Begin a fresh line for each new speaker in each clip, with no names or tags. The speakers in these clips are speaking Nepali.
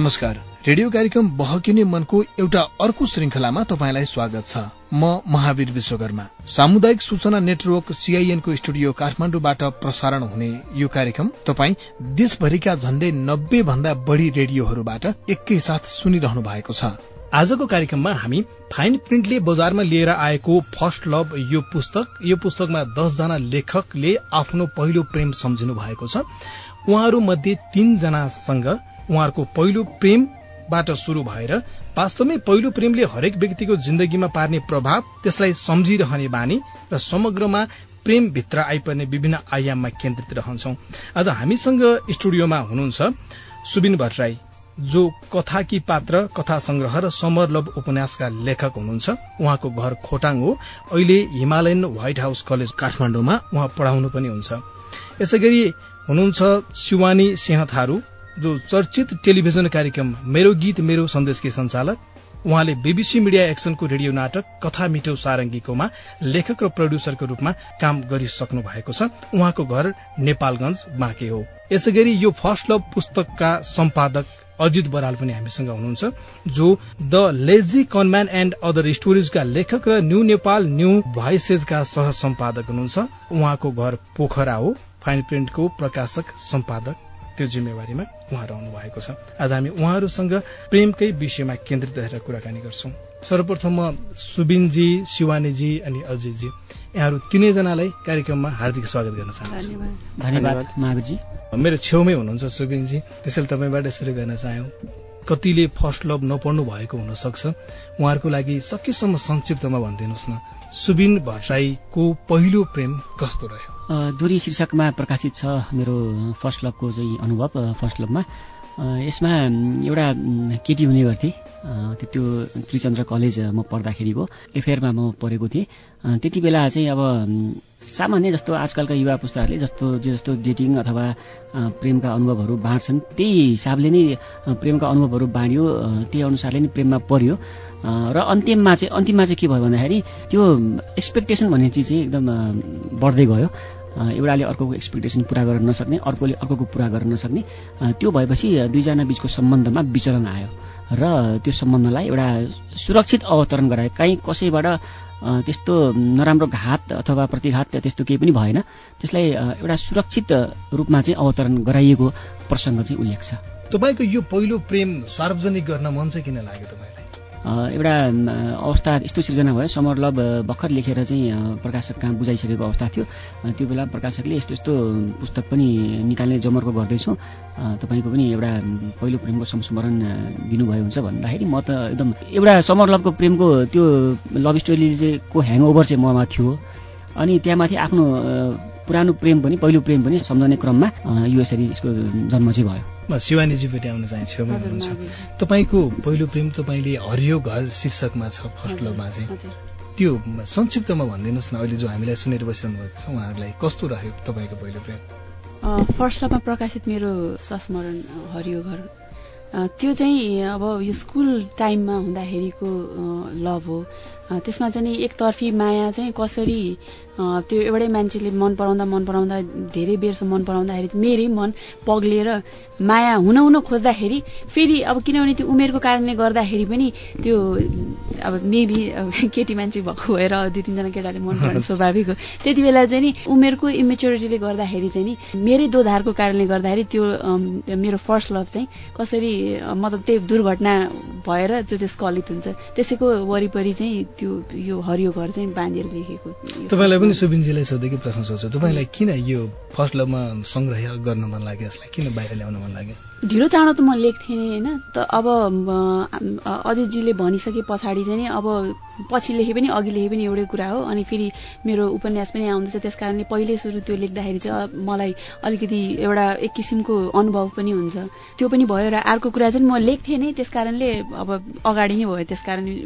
नमस्कार। रेडियो कार्यक्रम बहकिने मनको एउटा अर्को श्रृंखलामा तपाईंलाई स्वागत छ। म महावीर विश्वकर्मा। सामुदायिक सूचना नेटवर्क CIN को स्टुडियो काठमाडौँबाट प्रसारण हुने यो कार्यक्रम तपाई देशभरिका झण्डै 90 भन्दा बढ़ी रेडियोहरूबाट एकैसाथ सुनिरहनु भएको छ। आजको कार्यक्रममा हामी फाइन प्रिन्टले बजारमा लिएर आएको फर्स्ट लभ यो पुस्तकमा 10 जना लेखकले आफ्नो पहिलो प्रेम सम्झिनु भएको छ। उहाँहरू मध्ये 3 जनासँग उहाँहरूको पहिलो प्रेमबाट शुरू भएर वास्तवमै पहिलो प्रेमले हरेक व्यक्तिको जिन्दगीमा पार्ने प्रभाव, त्यसलाई सम्झिरहने बानी र समग्रमा प्रेम भित्र आइपर्ने विभिन्न आयाममा केन्द्रित रहन्छौं। आज हामीसँग स्टुडियोमा हुनुहुन्छ सुबिन भट्टराई, जो कथाकी पात्र, कथा संग्रह र समर लभ उपन्यासका लेखक हुनुहुन्छ। उहाँको घर खोटाङ हो। अहिले हिमालयन व्हाइट हाउस कलेज काठमाडौँमा उहाँ पढाउनु पनि हुन्छ। यसैगरी हुनुहुन्छ शिवानी सिंह थारू, जो चर्चित टेलिभिजन कार्यक्रम मेरो गीत मेरो सन्देशकी संचालक। उहाँले BBC मिडिया एक्सनको रेडियो नाटक कथा मिठो सारंगीकोमा लेखक र प्रोड्युसरको रूपमा काम गरिसक्नु भएको छ। उहाँको घर नेपालगञ्ज बाँके हो। यसैगरी यो फर्स्ट लभ पुस्तकका सम्पादक अजित बराल पनि हामीसँग हुनुहुन्छ, जो the lazy conman and other स्टोरीजका लेखक र न्यू नेपाल न्यू भोइसेजका सह सम्पादक हुनुहुन्छ। उहाँको घर पोखरा हो। फाइन प्रिन्टको प्रकाशक सम्पादक त्यो जिम्मेवारीमा उहाँ रहनु भएको छ। आज हामी उहाँहरूसँग प्रेमकै विषयमा केन्द्रित रहेर कुराकानी गर्छौं। सर्वप्रथम म सुबिनजी, शिवानीजी अनि अजितजी, यहाँहरू तीनैजनालाई कार्यक्रममा हार्दिक स्वागत गर्न चाहन्छु।
धन्यवाद महावीरजी।
मेरो छेउमै हुनुहुन्छ सुबिनजी, त्यसैले तपाईबाट सुरु गर्न चाह्यौं। कतिले फर्स्ट लभ नपढ्नु भएको हुन सक्छ, उहाँहरूको लागि सकेसम्म संक्षिप्तमा भनिदिनुहोस् न, सुबिन भट्टराईको पहिलो प्रेम कस्तो रह्यो?
दूरी शीर्षकमा प्रकाशित छ मेरो फर्स्ट लभको चाहिँ अनुभव। फर्स्ट लभमा यसमा एउटा केटी हुने गर्थे। त्यो त्रिचन्द्र कलेज म पढ्दाखेरिको एफएयरमा म पढेको थिएँ। त्यति बेला चाहिँ अब सामान्य जस्तो आजकलका युवा पुस्ताहरूले जस्तो डेटिङ अथवा प्रेमका अनुभवहरू बाँड्छन्, त्यही हिसाबले नै प्रेमका अनुभवहरू बाँडियो, त्यही अनुसारले नै प्रेममा पर्यो। र अन्तिममा चाहिँ के भयो भन्दाखेरि त्यो एक्सपेक्टेसन भन्ने चिज चाहिँ एकदम बढ्दै गयो। एउटाले अर्कोको एक्सपेक्टेसन पूरा गर्न नसक्ने, अर्कोले अर्कोको पूरा गर्न नसक्ने, त्यो भएपछि दुईजना बीचको सम्बन्धमा विचलन आयो र त्यो सम्बन्धलाई एउटा सुरक्षित अवतरण गरायो। कहीँ कसैबाट त्यस्तो नराम्रो घात अथवा प्रतिघात त्यस्तो केही पनि भएन। त्यसलाई एउटा सुरक्षित रूपमा चाहिँ अवतरण गराइएको प्रसङ्ग चाहिँ उल्लेख छ।
तपाईको यो पहिलो प्रेम सार्वजनिक गर्न मन चाहिँ किन लाग्यो तपाईलाई?
एउटा अवस्था यस्तो सिर्जना भयो। समर लभ भर्खर लेखेर चाहिँ प्रकाशक कहाँ बुझाइसकेको अवस्था थियो। त्यो बेला प्रकाशकले यस्तो पुस्तक पनि निकाल्ने जमर्को गर्दैछु, तपाईँको पनि एउटा पहिलो प्रेमको संस्मरण दिनुभयो हुन्छ भन्दाखेरि म त एकदम एउटा समर लभको प्रेमको त्यो लभ स्टोरीको ह्याङओभर चाहिँ ममा थियो। अनि त्यहाँमाथि आफ्नो पुरानो प्रेम पनि, पहिलो प्रेम पनि सम्झने क्रममा यो यसरी यसको जन्म चाहिँ भयो।
म शिवानीजीपट्टि आउन चाहन्छु। हुनुहुन्छ तपाईँको पहिलो प्रेम तपाईँले हरियो घर शीर्षकमा छ फर्स्ट लभमा चाहिँ, त्यो संक्षिप्तमा भनिदिनुहोस् न। अहिले जो हामीलाई सुनेर बसिरहनु भएको छ उहाँहरूलाई कस्तो रह्यो तपाईँको पहिलो प्रेम?
फर्स्ट लभमा प्रकाशित मेरो संस्मरण हरियो घर, त्यो चाहिँ अब यो स्कुल टाइममा हुँदाखेरिको लभ हो। त्यसमा चाहिँ एकतर्फी माया चाहिँ कसरी त्यो एउटै मान्छेले मन पराउँदा धेरै बेरसम्म मन पराउँदाखेरि मेरै मन पग्लिएर माया हुन खोज्दाखेरि फेरि अब किनभने त्यो उमेरको कारणले गर्दाखेरि पनि त्यो अब मेबी केटी मान्छे भएको भएर 2-3 जना केटाले मन पराउने स्वाभाविक हो। त्यति बेला चाहिँ नि उमेरको इमेच्योरिटीले गर्दाखेरि चाहिँ नि मेरै दोधारको कारणले गर्दाखेरि त्यो मेरो फर्स्ट लभ चाहिँ कसरी मतलब त्यही दुर्घटना भएर जो चाहिँ स्खलित हुन्छ, त्यसैको वरिपरि चाहिँ त्यो यो हरियो घर चाहिँ बाँधेर लेखेको।
तपाईलाई पनि सुबिनजीलाई सोधेकै प्रश्न सोध्छु, तपाईँलाई किन यो फर्स्ट लभमा संग्रह गर्न मन लाग्यो? यसलाई किन बाहिर ल्याउन मन लाग्यो?
ढिलो चाँडो त म लेख्थेँ नि होइन। त अब अजितजीले भनिसके पछाडि चाहिँ नि अब पछि लेखे पनि अघि लेखे पनि एउटै कुरा हो। अनि फेरि मेरो उपन्यास पनि आउँदैछ, त्यस कारणले पहिले सुरु त्यो लेख्दाखेरि चाहिँ मलाई अलिकति एउटा एक किसिमको अनुभव पनि हुन्छ, त्यो पनि भयो। र अर्को कुरा चाहिँ म लेख्थेँ नै, त्यस कारणले अब अगाडि नै भयो, त्यस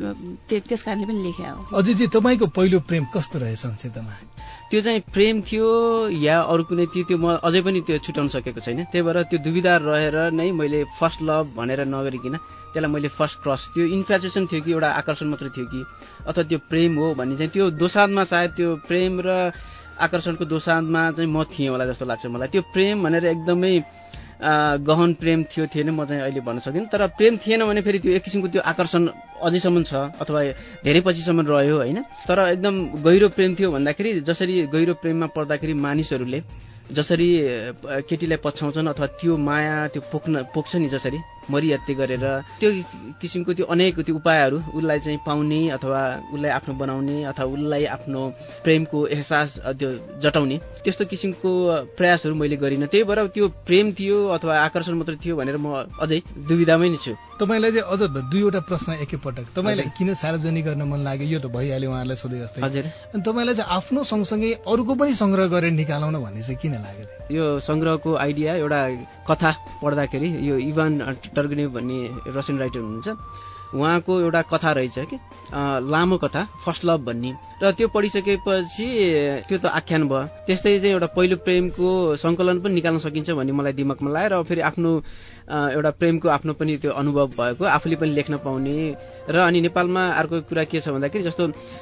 कारणले पनि लेखे हो।
अजितजी तपाईँको पहिलो प्रेम कस्तो रहेछ संक्षिप्तमा?
त्यो चाहिँ प्रेम थियो या अरू कुनै थियो, त्यो म अझै पनि त्यो छुटाउन सकेको छैन। त्यही भएर त्यो दुविधा रहेर नै मैले फर्स्ट लभ भनेर नगरिकन त्यसलाई मैले फर्स्ट क्रस, त्यो इन्फ्याचुएसन थियो कि एउटा आकर्षण मात्रै थियो कि अथवा त्यो प्रेम हो भन्ने चाहिँ त्यो दोसाँधमा सायद त्यो प्रेम र आकर्षणको दोसाँधमा चाहिँ म थिएँ होला जस्तो लाग्छ मलाई। त्यो प्रेम भनेर एकदमै गहन प्रेम थियो थिएन म चाहिँ अहिले भन्न सक्दिनँ, तर प्रेम थिएन भने फेरि त्यो एक किसिमको त्यो आकर्षण अझैसम्म छ अथवा धेरै पछिसम्म रह्यो होइन। तर एकदम गहिरो प्रेम थियो भन्दाखेरि जसरी गहिरो प्रेममा पर्दाखेरि मानिसहरूले जसरी केटीलाई पछ्याउँछन् अथवा त्यो माया त्यो पोख्छ नि, जसरी मरिहत्ते गरेर त्यो किसिमको त्यो अनेक त्यो उपायहरू उसलाई चाहिँ पाउने अथवा उसलाई आफ्नो बनाउने अथवा उसलाई आफ्नो प्रेमको एहसास त्यो जटाउने त्यस्तो किसिमको प्रयासहरू मैले गरिनँ। त्यही भएर त्यो प्रेम थियो अथवा आकर्षण मात्र थियो भनेर म अझै दुविधामै नै छु।
तपाईँलाई चाहिँ अझ दुईवटा प्रश्न एकैपटक, तपाईँलाई किन सार्वजनिक गर्न मन लाग्यो यो त भइहाल्यो उहाँहरूलाई सोधे जस्तै।
हजुर।
अनि तपाईँलाई चाहिँ आफ्नो सँगसँगै अरूको पनि संग्रह गरेर निकालौँ भन्ने चाहिँ किन लाग्यो?
यो संग्रहको आइडिया एउटा कथा पढ्दाखेरि, यो इभान टर्गेनेभ भन्ने रसियन राइटर हुनुहुन्छ, उहाँको एउटा कथा रहेछ कि लामो कथा फर्स्ट लभ भन्ने, र त्यो पढिसकेपछि त्यो त आख्यान भयो, त्यस्तै चाहिँ एउटा पहिलो प्रेमको सङ्कलन पनि निकाल्न सकिन्छ भन्ने मलाई दिमागमा लाग्यो। र फेरि आफ्नो एउटा प्रेमको आफ्नो पनि त्यो अनुभव भएको आफूले पनि लेख्न पाउने। र अनि नेपालमा अर्को कुरा के छ भन्दाखेरि जस्तो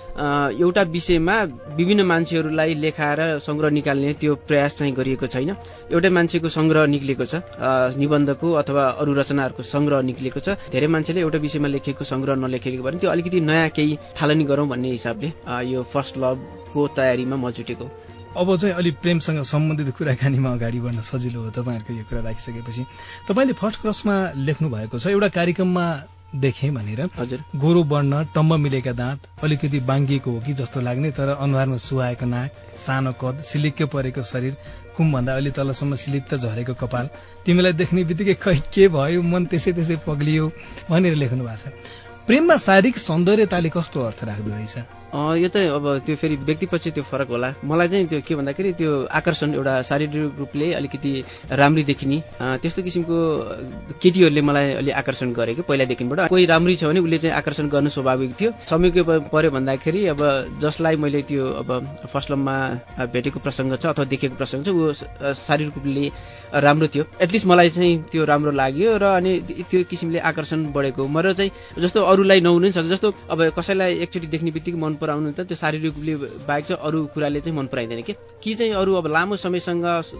एउटा विषयमा विभिन्न मान्छेहरूलाई लेखाएर सङ्ग्रह निकाल्ने त्यो प्रयास चाहिँ गरिएको छैन। एउटै मान्छेको सङ्ग्रह निक्लेको छ, निबन्धको अथवा अरू रचनाहरूको सङ्ग्रह निक्लेको छ। धेरै मान्छेले एउटा विषयमा लेखेको सङ्ग्रह नलेखेको भने त्यो अलिकति नयाँ केही थालनी गरौँ भन्ने हिसाबले यो फर्स्ट लभको तयारीमा म जुटेको।
अब चाहिँ अलिक प्रेमसँग सम्बन्धित कुराकानीमा अगाडि बढ्न सजिलो हो तपाईँहरूको यो कुरा राखिसकेपछि। तपाईँले फर्स्ट क्रसमा लेख्नु भएको छ एउटा कार्यक्रममा देखेँ भनेर,
हजुर,
गोरो वर्ण, टम्ब मिलेका दाँत, अलिकति बाङ्गिएको हो कि जस्तो लाग्ने तर अनुहारमा सुहाएको नाक, सानो कद, सिलिक्क परेको शरीर, कुमभन्दा अलि तलसम्म सिलित्त झरेको कपाल, तिमीलाई देख्ने बित्तिकै खै के भयो मन त्यसै त्यसै पग्लियो भनेर लेख्नु भएको छ। प्रेममा शारीरिक सौन्दर्यताले कस्तो अर्थ राख्दो रहेछ?
यो त अब त्यो फेरि व्यक्तिपछि त्यो फरक होला। मलाई चाहिँ त्यो के भन्दाखेरि त्यो आकर्षण एउटा शारीरिक रूपले अलिकति राम्री देखिने त्यस्तो किसिमको केटीहरूले मलाई अलि आकर्षण गरेको पहिलादेखिबाट। कोही राम्री छ भने उसले चाहिँ आकर्षण गर्नु स्वाभाविक थियो। समय के पर्यो भन्दाखेरि अब जसलाई मैले त्यो अब फर्स्ट लभमा भेटेको प्रसङ्ग छ अथवा देखेको प्रसङ्ग छ ऊ शारीरिक रूपले राम्रो थियो, एटलिस्ट मलाई चाहिँ त्यो राम्रो लाग्यो र अनि त्यो किसिमले आकर्षण बढेको। मेरो चाहिँ जस्तो अरूलाई नहुनु सक्छ, जस्तो अब कसैलाई एकचोटि देख्ने बित्तिकै मन पराउनु त त्यो शारीरिक रूपले बाहेक चाहिँ अरू कुराले चाहिँ मन पराइँदैन कि चाहिँ अरू अब लामो समयसँग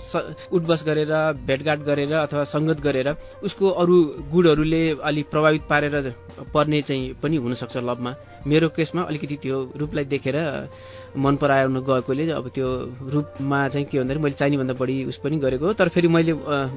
उठबस गरेर भेटघाट गरेर अथवा सङ्गत गरेर उसको अरू गुणहरूले अलिक प्रभावित पारेर पर्ने चाहिँ पनि हुनसक्छ लभमा। मेरो केसमा अलिकति त्यो रूपलाई देखेर मन पराउन गएकोले अब त्यो रूपमा चाहिँ के भन्दाखेरि मैले चाहिने भन्दा बढी उस पनि गरेको हो, तर फेरि मैले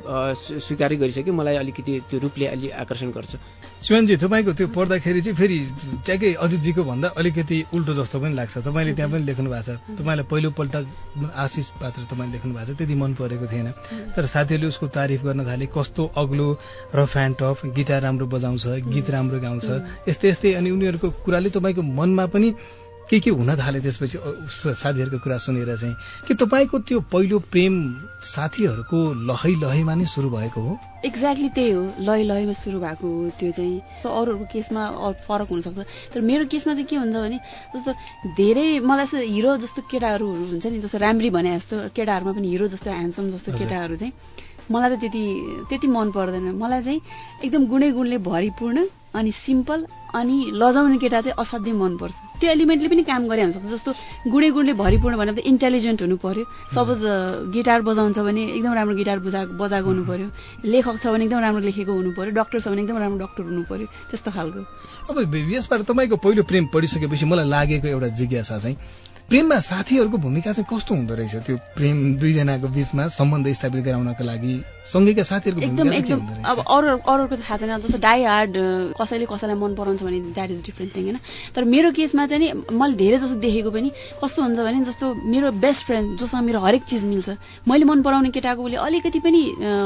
स्वीकार गरिसकेँ मलाई अलिकति त्यो रूपले अलि आकर्षण गर्छ।
शिवनजी, तपाईँको त्यो पढ्दाखेरि चाहिँ फेरि ट्याकै अजितजीको भन्दा अलिकति उल्टो जस्तो पनि लाग्छ। तपाईँले त्यहाँ पनि लेख्नु भएको छ, तपाईँलाई पहिलोपल्ट आशिष पात्र तपाईँले लेख्नु भएको छ, त्यति मन परेको थिएन, तर साथीहरूले उसको तारिफ गर्न थाले, कस्तो अग्लो रफ एन्ड टफ, गिटार राम्रो बजाउँछ, गीत राम्रो गाउँछ, यस्तै यस्तै। अनि उनीहरूको कुराले तपाईँको मनमा पनि के हुन थाले त्यसपछि साथीहरूको कुरा सुनेर चाहिँ कि तपाईँको त्यो पहिलो प्रेम साथीहरूको लहै लहैमा नै सुरु भएको हो?
एक्ज्याक्टली त्यही हो, लय लयमा सुरु भएको हो। त्यो चाहिँ अरूहरूको केसमा फरक हुनसक्छ, तर मेरो केसमा चाहिँ के हुन्छ भने जस्तो धेरै मलाई जस्तो हिरो जस्तो केटाहरू हुन्छ नि, जस्तो राम्री भने जस्तो केटाहरूमा पनि हिरो जस्तो ह्यान्डसम जस्तो केटाहरू चाहिँ मलाई त त्यति मन पर्दैन। मलाई चाहिँ एकदम गुणै गुणले भरिपूर्ण अनि सिम्पल अनि लजाउने केटा चाहिँ असाध्यै मनपर्छ। त्यो एलिमेन्टले पनि काम गरे हुन्छ। जस्तो गुणै गुणले भरिपूर्ण भने त इन्टेलिजेन्ट हुनु पर्यो, सपोज गिटार बजाउँछ भने एकदम राम्रो गिटार बजाएको हुनु पर्यो, लेखक छ भने एकदम राम्रो लेखेको हुनु पर्यो, डक्टर छ भने एकदम राम्रो डक्टर हुनु पर्यो, त्यस्तो खालको।
अब यसबाट तपाईँको पहिलो प्रेम पढिसकेपछि मलाई लागेको एउटा जिज्ञासा चाहिँ प्रेममा साथीहरूको भूमिका चाहिँ कस्तो हुँदो रहेछ? त्यो प्रेम दुईजनाको बीचमा सम्बन्ध स्थापित गराउनका लागि सँगैका साथीहरूको भूमिका चाहिँ के हुँदो रहेछ?
अब अरूको थाहा छैन, जस्तो डाई हार्ड कसैले कसैलाई मन पराउँछ भने द्याट इज डिफ्रेन्ट थिङ होइन। तर मेरो केसमा चाहिँ नि मैले धेरै जस्तो देखेको पनि कस्तो हुन्छ भने जस्तो मेरो बेस्ट फ्रेन्ड जोसँग मेरो हरेक चिज मिल्छ, मैले मन पराउने केटाको उसले अलिकति पनि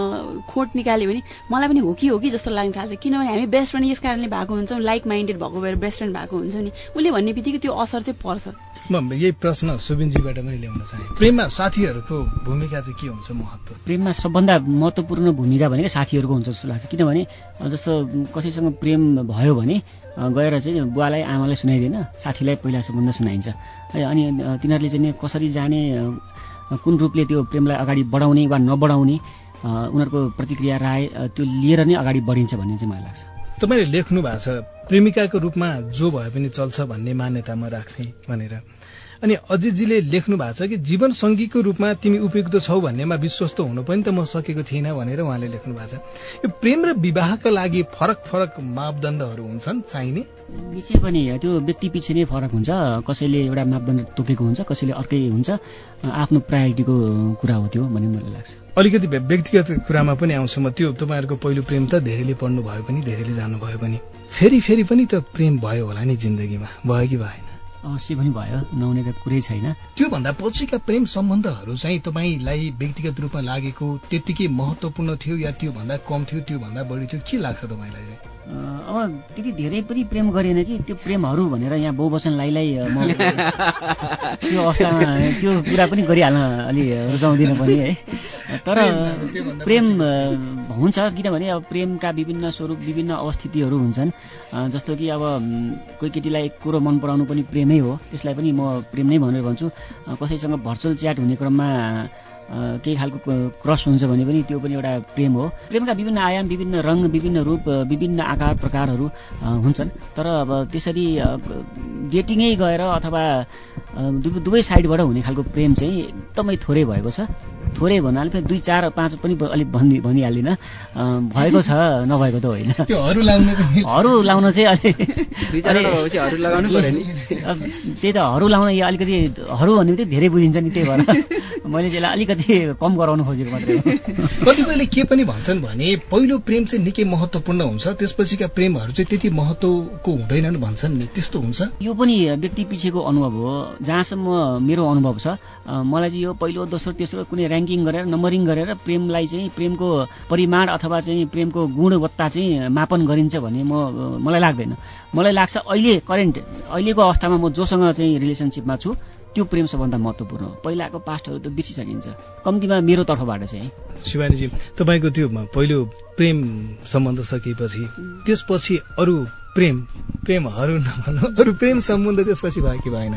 खोट निकाल्यो भने मलाई पनि हो कि जस्तो लाग्न थाल्छ। किनभने हामी बेस्ट फ्रेन्ड यस कारणले भएको हुन्छौँ, लाइक माइन्डेड भएको भएर बेस्ट फ्रेन्ड भएको हुन्छ नि, उसले भन्ने बित्तिकै त्यो असर चाहिँ पर्छ।
म यही प्रश्न सुबिनजीबाट पनि ल्याउन चाहे, प्रेममा साथीहरूको भूमिका चाहिँ के हुन्छ, महत्त्व?
प्रेममा सबभन्दा महत्त्वपूर्ण भूमिका भनेको साथीहरूको हुन्छ जस्तो लाग्छ। किनभने जस्तो कसैसँग प्रेम भयो भने गएर चाहिँ बुवालाई आमालाई सुनाइदिएन, साथीलाई पहिला सम्बन्ध सुनाइन्छ है। अनि तिनीहरूले चाहिँ कसरी जाने, कुन रूपले त्यो प्रेमलाई अगाडि बढाउने वा नबढाउने, उनीहरूको प्रतिक्रिया राय त्यो लिएर नै अगाडि बढिन्छ भन्ने चाहिँ मलाई लाग्छ।
तपाईँले लेख्नु भएको छ प्रेमिकाको रूपमा जो भए पनि चल्छ भन्ने मान्यता म राख्थेँ भनेर। अनि अजितजीले लेख्नु भएको छ कि जीवन सङ्गीको रूपमा तिमी उपयुक्त छौ भन्नेमा विश्वस्त हुनु पनि त म सकेको थिइनँ भनेर उहाँले लेख्नु भएको छ। यो प्रेम र विवाहका लागि फरक फरक मापदण्डहरू हुन्छन् चाहिने?
निश्चय पनि त्यो व्यक्ति पछि नै फरक हुन्छ। कसैले एउटा मापदण्ड तोकेको हुन्छ, कसैले अर्कै हुन्छ। आफ्नो प्रायोरिटीको कुरा हो त्यो भन्ने मलाई लाग्छ।
अलिकति व्यक्तिगत कुरामा पनि आउँछु म। त्यो तपाईँहरूको पहिलो प्रेम त धेरैले पढ्नु भयो पनि, धेरैले जान्नुभयो पनि, फेरि पनि त प्रेम भयो होला नि जिन्दगीमा, भयो कि भएन?
अवश्य पनि भयो, नहुने त कुरै छैन।
त्योभन्दा पछिका प्रेम सम्बन्धहरू चाहिँ तपाईँलाई व्यक्तिगत रूपमा लागेको त्यतिकै महत्त्वपूर्ण थियो या त्योभन्दा कम थियो, त्योभन्दा बढी थियो, के लाग्छ तपाईँलाई चाहिँ?
अब त्यति धेरै पनि प्रेम गरेन कि त्यो प्रेमहरू भनेर यहाँ बहुवचन लाई म त्यो अवस्थामा त्यो कुरा पनि गरिहाल्न अलि रुचाउँदिनँ पनि है। तर प्रेम हुन्छ, किनभने अब प्रेमका विभिन्न स्वरूप, विभिन्न अवस्थितिहरू हुन्छन्। जस्तो कि अब कोही केटीलाई एक कुरो मन पराउनु पनि प्रेमै हो, त्यसलाई पनि म प्रेम नै भनेर भन्छु। कसैसँग भर्चुअल च्याट हुने क्रममा केही खालको क्रस हुन्छ भने पनि त्यो पनि एउटा प्रेम हो। प्रेमका विभिन्न आयाम, विभिन्न रङ, विभिन्न रूप, विभिन्न आकार प्रकारहरू हुन्छन्। तर अब त्यसरी डेटिङै गएर अथवा दुवै साइडबाट हुने खालको प्रेम चाहिँ एकदमै थोरै भएको छ। थोरै भन्नाले पनि 2, 4, 5 पनि अलिक भनिहाल्दिनँ, भएको छ, नभएको त होइन।
त्यो हरू लाउन चाहिँ
त्यही त हरू लाउन यो अलिकति हरू भन्ने बित्तिकै धेरै बुझिन्छ नि, त्यही भएर मैले त्यसलाई अलिकति कम गराउनु खोजेको मात्रै हो।
कतिपयले के पनि भन्छन् भने पहिलो प्रेम चाहिँ निकै महत्त्वपूर्ण हुन्छ, त्यसपछिका प्रेमहरू चाहिँ त्यति महत्त्वको हुँदैनन् भन्छन् नि, त्यस्तो हुन्छ? यो
पनि व्यक्ति पछिको अनुभव हो। जहाँसम्म मेरो अनुभव छ, मलाई चाहिँ यो पहिलो, दोस्रो, तेस्रो कुनै र्याङ्किङ गरेर, नम्बरिङ गरेर प्रेमलाई चाहिँ, प्रेमको परिमाण अथवा चाहिँ प्रेमको गुणवत्ता चाहिँ मापन गरिन्छ भन्ने मलाई लाग्दैन। मलाई लाग्छ अहिलेको अवस्थामा म जोसँग चाहिँ रिलेसनसिपमा छु त्यो प्रेम सबभन्दा महत्त्वपूर्ण हो। पहिलाको पास्टहरू त बिर्सिसकिन्छ, कम्तीमा मेरो तर्फबाट चाहिँ।
शिवानीजी, तपाईँको त्यो पहिलो प्रेम सम्बन्ध सकेपछि त्यसपछि अरू प्रेमहरू नभनौँ, अरू प्रेम सम्बन्ध त्यसपछि भयो कि भएन?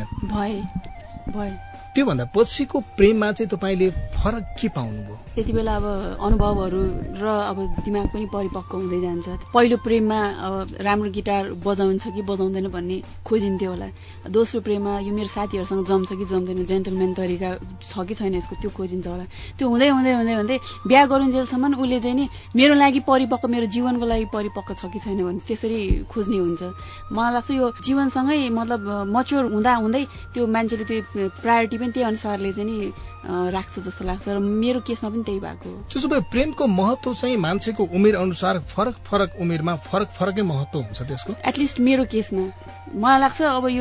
भए।
त्योभन्दा पछिको प्रेममा चाहिँ तपाईँले फरक के पाउनुभयो?
त्यति बेला अब अनुभवहरू र अब दिमाग पनि परिपक्व हुँदै जान्छ। पहिलो प्रेममा अब राम्रो गिटार बजाउँछ कि बजाउँदैन भन्ने खोजिन्थ्यो होला। दोस्रो प्रेममा यो मेरो साथीहरूसँग जम्छ कि जम्दैन, जेन्टलम्यान तरिका छ कि छैन यसको, त्यो खोजिन्छ होला। त्यो हुँदै हुँदै हुँदै हुँदै बिहा गरुन्जेलसम्म उसले चाहिँ नि मेरो लागि परिपक्व, मेरो जीवनको लागि परिपक्व छ कि छैन भने त्यसरी खोज्ने हुन्छ। मलाई लाग्छ यो जीवनसँगै मतलब मच्योर हुँदा हुँदै त्यो मान्छेले त्यो प्रायोरिटी पनि त्यही अनुसारले चाहिँ नि राख्छ जस्तो लाग्छ र मेरो केसमा पनि त्यही भएको हो।
त्यसो भए प्रेमको महत्त्व चाहिँ मान्छेको उमेर अनुसार फरक उमेरमा फरकै महत्त्व हुन्छ त्यसको?
एटलिस्ट मेरो केसमा मलाई लाग्छ अब यो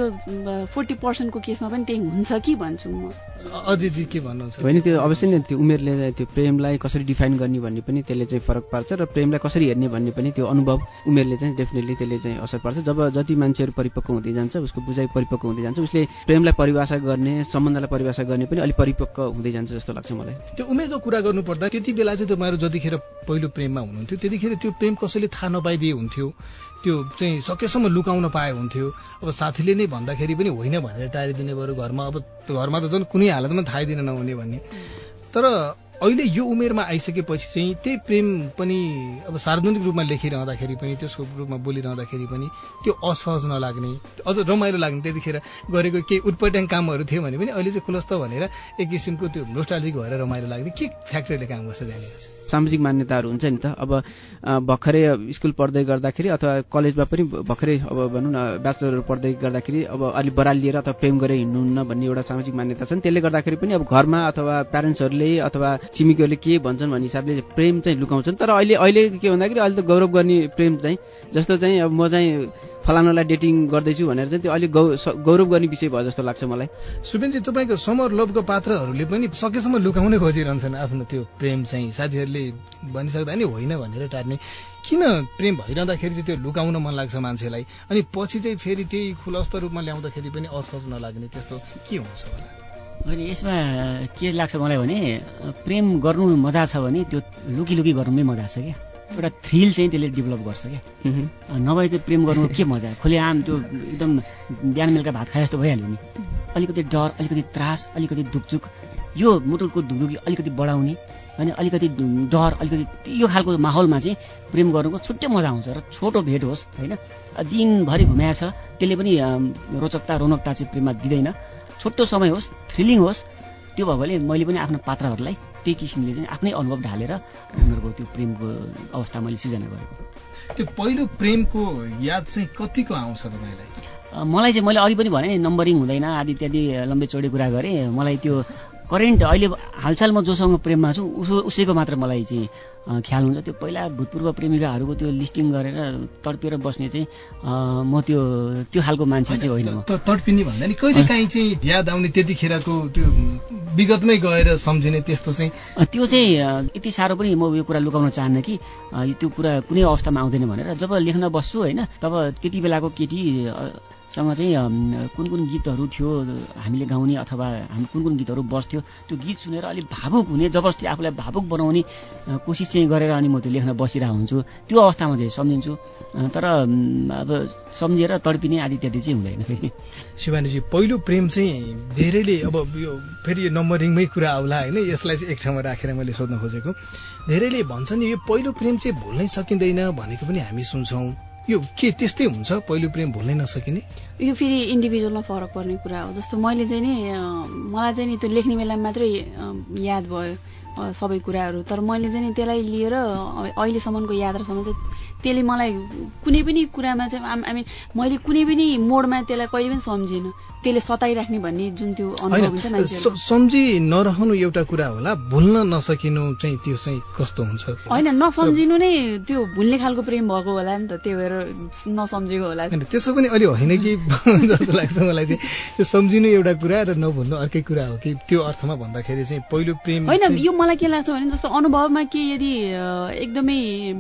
40% को केसमा पनि त्यही हुन्छ कि भन्छु म।
अजितजी के भन्नुहुन्छ?
होइन, त्यो अवश्य नै त्यो उमेरले त्यो प्रेमलाई कसरी डिफाइन गर्ने भन्ने पनि त्यसले चाहिँ फरक पार्छ र प्रेमलाई कसरी हेर्ने भन्ने पनि त्यो अनुभव उमेरले चाहिँ डेफिनेटली त्यसले चाहिँ असर पार्छ। जति मान्छेहरू परिपक्व हुँदै जान्छ, उसको बुझाइ परिपक्व हुँदै जान्छ, उसले प्रेमलाई परिभाषा गर्ने, सम्बन्धलाई परिभाषा गर्ने पनि अलिक परिपक्व हुँदै जान्छ जस्तो लाग्छ मलाई।
त्यो उमेरको कुरा गर्नुपर्दा त्यति बेला चाहिँ तपाईँहरू जतिखेर पहिलो प्रेममा हुनुहुन्थ्यो त्यतिखेर त्यो प्रेम कसैले थाहा नपाइदिए हुन्थ्यो, त्यो चाहिँ सकेसम्म लुकाउन पाए हुन्थ्यो। अब साथीले नै भन्दाखेरि पनि होइन भनेर टारिदिने बरु घरमा त झन् कुनै हालतमा थाहै दिन नहुने भन्ने। तर अहिले यो उमेरमा आइसकेपछि चाहिँ त्यही प्रेम पनि अब सार्वजनिक रूपमा लेखिरहँदाखेरि पनि, त्यसको रूपमा बोलिरहँदाखेरि पनि त्यो असहज नलाग्ने, अझ रमाइलो लाग्ने। त्यतिखेर गरेको केही उटपट्याङ कामहरू थियो भने पनि अहिले चाहिँ खुलस्त भनेर एक किसिमको त्यो नोस्टाल्जिक भएर रमाइलो लाग्ने के फ्याक्टरले काम गर्छ जाने?
सामाजिक मान्यताहरू हुन्छ नि त। अब भर्खरै स्कुल पढ्दै गर्दाखेरि अथवा कलेजमा पनि भर्खरै अब भनौँ न ब्याचलरहरू पढ्दै गर्दाखेरि अब अलि बराल लिएर अथवा प्रेम गरेर हिँड्नुहुन्न भन्ने एउटा सामाजिक मान्यता छ नि। त्यसले गर्दाखेरि पनि अब घरमा अथवा प्यारेन्ट्सहरूले अथवा छिमेकीहरूले के भन्छन् भन्ने हिसाबले प्रेम चाहिँ लुकाउँछन्। तर अहिले के भन्दाखेरि अहिले त गौरव गर्ने प्रेम चाहिँ, जस्तो चाहिँ अब म चाहिँ फलानालाई डेटिङ गर्दैछु भनेर चाहिँ त्यो अलिक गौरव गर्ने विषय भयो जस्तो लाग्छ मलाई।
सुबेनजी, तपाईँको समर लभको पात्रहरूले पनि सकेसम्म लुकाउनै खोजिरहन्छन् आफ्नो त्यो प्रेम चाहिँ, साथीहरूले भनिसक्दा नि होइन भनेर टार्ने। किन प्रेम भइरहँदाखेरि चाहिँ त्यो लुकाउन मन लाग्छ मान्छेलाई, अनि पछि चाहिँ फेरि त्यही खुलस्त रूपमा ल्याउँदाखेरि पनि असहज नलाग्ने, त्यस्तो के हुन्छ होला?
अहिले यसमा के लाग्छ मलाई भने प्रेम गर्नु मजा छ भने त्यो लुकी गर्नुमै मजा छ क्या, एउटा थ्रिल चाहिँ त्यसले डेभलप गर्छ क्या। नभए त्यो प्रेम गर्नु के मजा, खुलेआम त्यो एकदम बिहान बेलुका भात खाए जस्तो भइहाल्यो नि। अलिकति डर, अलिकति त्रास, अलिकति दुखचुक, यो मुटुको धुकधुकी अलिकति बढाउने अनि अलिकति डर अलिकति यो खालको माहौलमा चाहिँ प्रेम गर्नुको छुट्टै मजा आउँछ र छोटो भेट होस् होइन दिनभरि घुमाएको छ त्यसले पनि रोचकता रौनकता चाहिँ प्रेममा दिँदैन छोटो समय होस् थ्रिलिङ होस् त्यो भएकोले मैले पनि आफ्नो पात्रहरूलाई त्यही किसिमले चाहिँ आफ्नै अनुभव ढालेर उनीहरूको त्यो प्रेमको अवस्था मैले सिर्जना गरेको
त्यो पहिलो प्रेमको याद चाहिँ कतिको आउँछ तपाईँलाई
मलाई चाहिँ मैले अघि पनि भने नि नम्बरिङ हुँदैन आदि इत्यादि लम्बे चौडे कुरा गरेँ मलाई त्यो करेन्ट अहिले हालसाल म जोसँग प्रेममा छु उसैको मात्र मलाई चाहिँ ख्याल हुन्छ त्यो पहिला भूतपूर्व प्रेमिकाहरूको त्यो लिस्टिङ गरेर तडपेर बस्ने चाहिँ म त्यो खालको मान्छे चाहिँ होइन म
तडपिने भन्दा नि कहिले काहीँ चाहिँ याद आउने त्यतिखेरको त्यो विगतमै गएर सम्झिने त्यस्तो चाहिँ
त्यो चाहिँ यति साह्रो पनि म यो कुरा लुकाउन चाहन्न कि त्यो कुरा कुनै अवस्थामा आउँदैन भनेर जब लेख्न बस्छु होइन तब त्यति बेलाको केटीसँग चाहिँ कुन कुन गीतहरू थियो हामीले गाउने अथवा हामी कुन कुन गीतहरू बस्थ्यो त्यो गीत सुनेर अलिक भावुक हुने जबरजस्ती आफूलाई भावुक बनाउने कोसिस चाहिँ गरेर अनि म त्यो लेख्न बसिरहेको हुन्छु त्यो अवस्थामा चाहिँ सम्झिन्छु तर अब सम्झेर तडपिने आदि इत्यादि चाहिँ हुँदैन फेरि
शिवानीजी पहिलो प्रेम चाहिँ धेरैले अब यो फेरि यो नम्बरिङमै कुरा आउला होइन यसलाई चाहिँ एक ठाउँमा राखेर मैले सोध्न खोजेको धेरैले भन्छन् यो पहिलो प्रेम चाहिँ भुल्नै सकिँदैन भनेको पनि हामी सुन्छौँ यो के त्यस्तै हुन्छ पहिलो प्रेम भुल्नै नसकिने
यो फेरि इन्डिभिजुअलमा फरक पर्ने कुरा हो जस्तो मैले चाहिँ नि मलाई चाहिँ नि त्यो लेख्ने बेलामा मात्रै याद भयो सबै कुराहरू तर मैले चाहिँ नि त्यसलाई लिएर अहिलेसम्मको यात्रासम्म चाहिँ त्यसले मलाई कुनै पनि कुरामा चाहिँ मैले कुनै पनि मोडमा त्यसलाई कहिले पनि सम्झिनँ त्यसले सताइराख्ने भन्ने जुन त्यो अनुभव हुन्छ मान्छेहरुको
सम्झि नरहनु एउटा कुरा होला भुल्न नसकिनु चाहिँ त्यो चाहिँ कस्तो हुन्छ
होइन नसम्झिनु नै त्यो भुल्ने खालको प्रेम भएको होला नि त त्यो भएर नसम्झेको होला
त्यसो पनि अलि होइन कि जस्तो लाग्छ मलाई चाहिँ त्यो सम्झिनु एउटा कुरा र नभुल्नु अर्कै कुरा हो कि त्यो अर्थमा भन्दाखेरि चाहिँ पहिलो प्रेम
होइन यो मलाई के लाग्छ भने जस्तो अनुभवमा के यदि एकदमै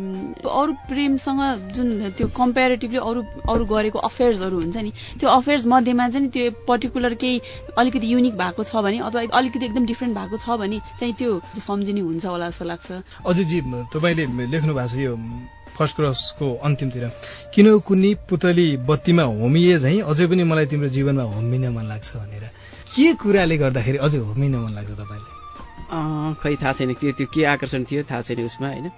अरू प्रेमसँग जुन त्यो कम्पेरिटिभली अरू गरेको अफेयर्सहरू हुन्छ नि त्यो अफेयर्स मध्येमा चाहिँ त्यो पर्टिकुलर केही अलिकति युनिक भएको छ भने अथवा अलिकति एकदम डिफ्रेन्ट भएको छ भने चाहिँ त्यो सम्झिने हुन्छ होला जस्तो लाग्छ
अझैजी तपाईँले लेख्नु भएको छ यो फर्स्ट क्रसको अन्तिमतिर किन कुनी पुतली बत्तीमा होमिए झैँ अझै पनि मलाई तिम्रो जीवनमा होमिन मन लाग्छ भनेर के कुराले गर्दाखेरि अझै होमिन मन लाग्छ तपाईँले
खै थाहा छैन त्यो के आकर्षण थियो थाहा छैन उसमा होइन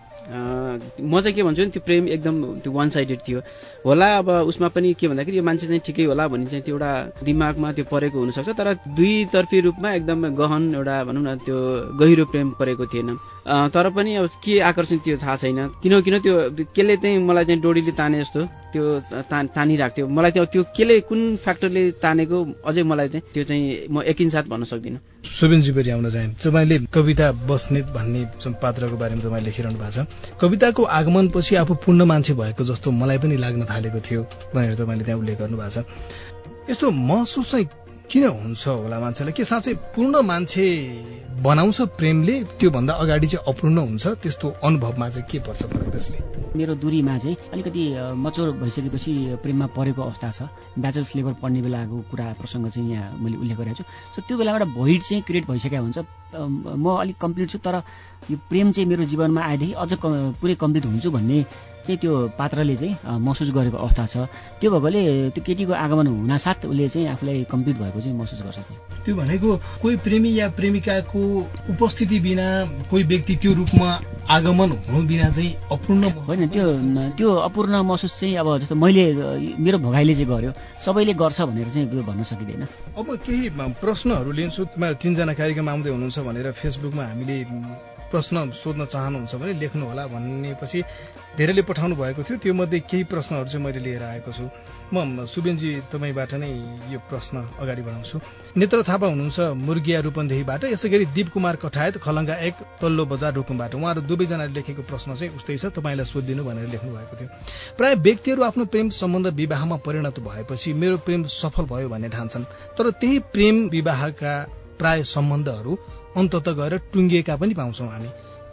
म चाहिँ के भन्छु नि त्यो प्रेम एकदम त्यो वान साइडेड थियो होला अब उसमा पनि के भन्दाखेरि यो मान्छे चाहिँ ठिकै होला भन्ने चाहिँ त्यो एउटा दिमागमा त्यो परेको हुनसक्छ तर दुईतर्फी रूपमा एकदम गहन एउटा भनौँ न त्यो गहिरो प्रेम परेको थिएन तर पनि अब के आकर्षण थियो थाहा छैन किन त्यो केले चाहिँ मलाई चाहिँ डोरीले ताने जस्तो त्यो तानिरहेको थियो मलाई त्यो केले कुन फ्याक्टरले तानेको अझै मलाई चाहिँ त्यो चाहिँ म एकिनसाथ भन्न सक्दिनँ
सुबिनजी फेरि आउन चाहे तपाईँले कविता बस्नेत भन्ने पात्रको बारेमा तपाईँ लेखिरहनु भएको छ कविताको आगमनपछि आफू पूर्ण मान्छे भएको जस्तो मलाई पनि लाग्न थालेको थियो भनेर तपाईँले त्यहाँ उल्लेख गर्नु भएको छ यस्तो महसुस चाहिँ किन हुन्छ होला मान्छेलाई के साँच्चै पूर्ण मान्छे बनाउँछ प्रेमले त्यो भन्दा अगाडि चाहिँ अपूर्ण हुन्छ त्यस्तो अनुभवमा चाहिँ के पर्छ फरक त्यसले
मेरो दूरीमा चाहिँ अलिकति मचोर भइसकेपछि प्रेममा परेको अवस्था छ ब्याचलर्स लेभल पढ्ने बेलाको कुरा प्रसङ्ग चाहिँ यहाँ मैले उल्लेख गरेको छु सो त्यो बेलाबाट भोइड चाहिँ क्रिएट भइसकेको हुन्छ म अलिक कम्प्लिट छु तर यो प्रेम चाहिँ मेरो जीवनमा आएदेखि अझ पुरै कम्प्लिट हुन्छु भन्ने चाहिँ त्यो पात्रले चाहिँ महसुस गरेको अवस्था छ त्यो भएकोले त्यो केटीको आगमन हुनासाथ उसले चाहिँ आफूलाई कम्प्लिट भएको चाहिँ महसुस गर्छ
त्यो भनेको कोही प्रेमी या प्रेमिकाको उपस्थिति बिना कोही व्यक्ति त्यो रूपमा आगमन हुनु बिना चाहिँ अपूर्ण
होइन त्यो अपूर्ण महसुस चाहिँ अब जस्तो मैले मेरो भोगाइले चाहिँ गर्यो सबैले गर्छ भनेर चाहिँ त्यो भन्न सकिँदैन
अब केही प्रश्नहरू लिन्छु तीनजना कार्यक्रम आउँदै हुनुहुन्छ भनेर फेसबुकमा हामीले प्रश्न सोध्न चाहनुहुन्छ भने लेख्नु होला भनेपछि धेरैले पठाउनु भएको थियो त्यो मध्ये केही प्रश्नहरू चाहिँ मैले लिएर आएको छु म सुबेनजी तपाईँबाट नै यो प्रश्न अगाडि बढाउँछु नेत्र थापा हुनुहुन्छ मुर्गिया रूपन्देहीबाट यसै गरी दीप कुमार कठायत खलङ्गा 1 तल्लो बजार रुकुमबाट उहाँहरू दुवैजनाले लेखेको प्रश्न चाहिँ उस्तै छ तपाईँलाई सोधिदिनु भनेर लेख्नु भएको थियो प्राय व्यक्तिहरू आफ्नो प्रेम सम्बन्ध विवाहमा परिणत भएपछि मेरो प्रेम सफल भयो भन्ने ठान्छन् तर त्यही प्रेम विवाहका प्राय सम्बन्धहरू अन्तत गएर टुङ्गिएका पनि पाउँछौँ हामी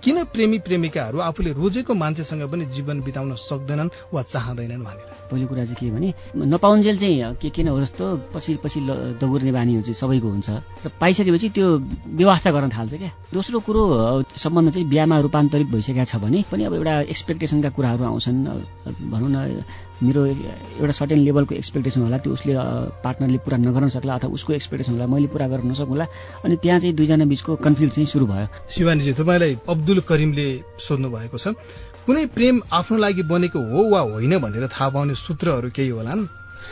किन प्रेमी प्रेमिकाहरू आफूले रोजेको मान्छेसँग पनि जीवन बिताउन सक्दैनन् वा चाहँदैनन् भनेर?
पहिलो कुरा चाहिँ के भने नपाउन्जेल चाहिँ के किन हो जस्तो पछि पछि दगुर्ने बानीहरू चाहिँ सबैको हुन्छ र पाइसकेपछि त्यो व्यवस्था गर्न थाल्छ क्या। दोस्रो कुरो सम्बन्ध चाहिँ बिहामा रूपान्तरित भइसकेको छ भने पनि अब एउटा एक्सपेक्टेसनका कुराहरू आउँछन्। भनौँ न मेरो एउटा सर्टेन लेभलको एक्सपेक्टेसन होला, त्यो उसले पार्टनरले पुरा नगर्न सक्ला अथवा उसको एक्सपेक्टेसन होला मैले पुरा गर्न नसकुला, अनि त्यहाँ चाहिँ दुईजना बीचको कन्फ्लिक्ट चाहिँ सुरु भयो।
शिवानीजी, तपाईँलाई अब्दुल करिमले सोध्नु भएको छ, कुनै प्रेम आफ्नो लागि बनेको हो वा होइन भनेर थाहा पाउने सूत्रहरू केही होलान्?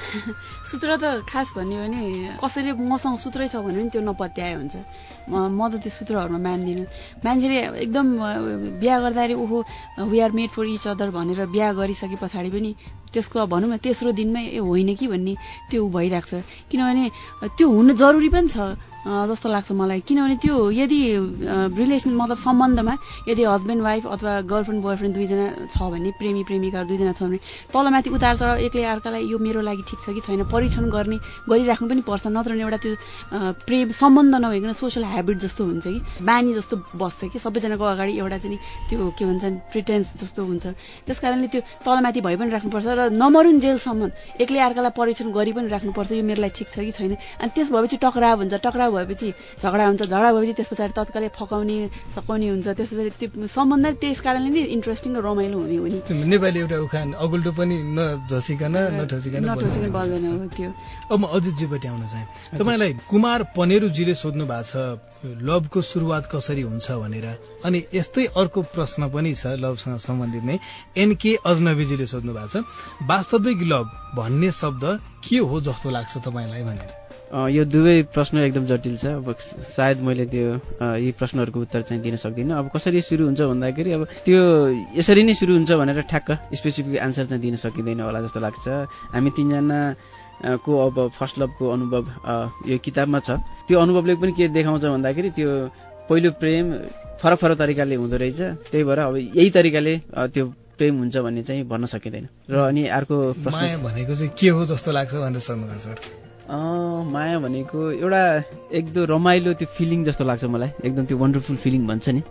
सूत्र त खास भन्यो भने कसैले मसँग सूत्रै छ भने पनि त्यो नपत्याए हुन्छ। म त त्यो सूत्रहरूमा मान्दिनँ। मान्छेले एकदम बिहा गर्दाखेरि ओहो we are made for each other भनेर बिहा गरिसके पछाडि पनि त्यसको भनौँ न तेस्रो दिनमै होइन कि भन्ने त्यो भइरहेको छ। किनभने त्यो हुनु जरुरी पनि छ जस्तो लाग्छ मलाई। किनभने त्यो यदि रिलेसन मतलब सम्बन्धमा यदि हस्बेन्ड वाइफ अथवा गर्लफ्रेन्ड बोयफ्रेन्ड दुईजना छ भने, प्रेमी प्रेमिकाहरू दुईजना छ भने तलमाथि उतार चढाव एकले अर्कालाई यो मेरो लागि ठिक छ कि छैन परीक्षण गरिराख्नु पनि पर्छ। नत्र एउटा त्यो प्रेम सम्बन्ध नभइकन सोसियल ह्याबिट जस्तो हुन्छ कि बानी जस्तो बस्छ कि सबैजनाको अगाडि एउटा चाहिँ त्यो के भन्छन् प्रिटेन्स जस्तो हुन्छ। त्यस कारणले त्यो तलमाथि भइ पनि राख्नुपर्छ र नमरुन्जेलसम्म एकले अर्कालाई परीक्षण गरि पनि राख्नुपर्छ यो मेरो लागि ठिक छ कि छैन। अनि त्यस भएपछि टकराव हुन्छ, टकराव भएपछि झगडा हुन्छ, झगडा भएपछि त्यस पछाडि तत्कालै फकाउने सकाउने हुन्छ। त्यस पछाडि त्यो सम्बन्ध त्यस कारणले नै इन्ट्रेस्टिङ र रमाइलो हुने हो नि।
नेपाली एउटा उखान अगुल्टो पनि नझसिकन नठसिकन
बल्दैन हो त्यो।
अब म अजितजीपट्टि आउन चाहे। तपाईँलाई कुमार पनेरुजीले सोध्नु भएको छ लभको सुरुवात कसरी हुन्छ भनेर, अनि यस्तै अर्को प्रश्न पनि छ लभसँग सम्बन्धित नै एनके अजनबीजीले सोध्नु भएको छ वास्तविक लभ भन्ने शब्द के हो जस्तो लाग्छ तपाईँलाई भनेर।
यो दुवै प्रश्न एकदम जटिल छ। अब सायद मैले त्यो यी प्रश्नहरूको उत्तर चाहिँ दिन सक्दिनँ। अब कसरी सुरु हुन्छ भन्दाखेरि अब त्यो यसरी नै सुरु हुन्छ भनेर ठ्याक्क स्पेसिफिक आन्सर चाहिँ दिन सकिँदैन होला जस्तो लाग्छ। हामी तीनजना को अब फर्स्ट लभको अनुभव यो किताबमा छ। त्यो अनुभवले पनि के देखाउँछ भन्दाखेरि त्यो पहिलो प्रेम फरक फरक तरिकाले हुँदो रहेछ। त्यही भएर अब यही तरिकाले त्यो प्रेम हुन्छ भन्ने चाहिँ भन्न सकिँदैन। र अनि अर्को प्रश्न
माया भनेको चाहिँ के हो जस्तो लाग्छ भनेर सोध्नुभएको छ।
माया भनेको एउटा एकदम रमाइलो त्यो फिलिङ जस्तो लाग्छ मलाई, एकदम त्यो वन्डरफुल फिलिङ भन्छ नि।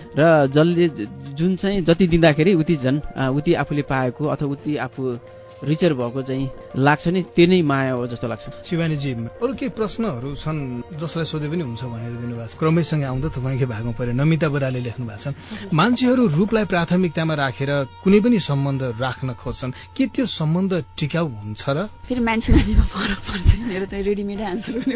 र जसले जुन चाहिँ जति दिँदाखेरि उति झन् उति आफूले पाएको अथवा उति आफू रिचर भएको चाहिँ लाग्छ नि, त्यो नै माया हो जस्तो लाग्छ।
शिवानीजी, अरू केही प्रश्नहरू छन् जसलाई सोधे पनि हुन्छ भनेर दिनुभएको छ। क्रमैसँग आउँदा तपाईँकै भागमा परे नमिता बराले लेख्नु भएको छ मान्छेहरू रूपलाई प्राथमिकतामा राखेर कुनै पनि सम्बन्ध राख्न खोज्छन्, के त्यो सम्बन्ध टिकाउ हुन्छ र?
फेरि मान्छे मान्छेमा फरक पर्छ। मेरो त रेडिमेड आन्सर हुने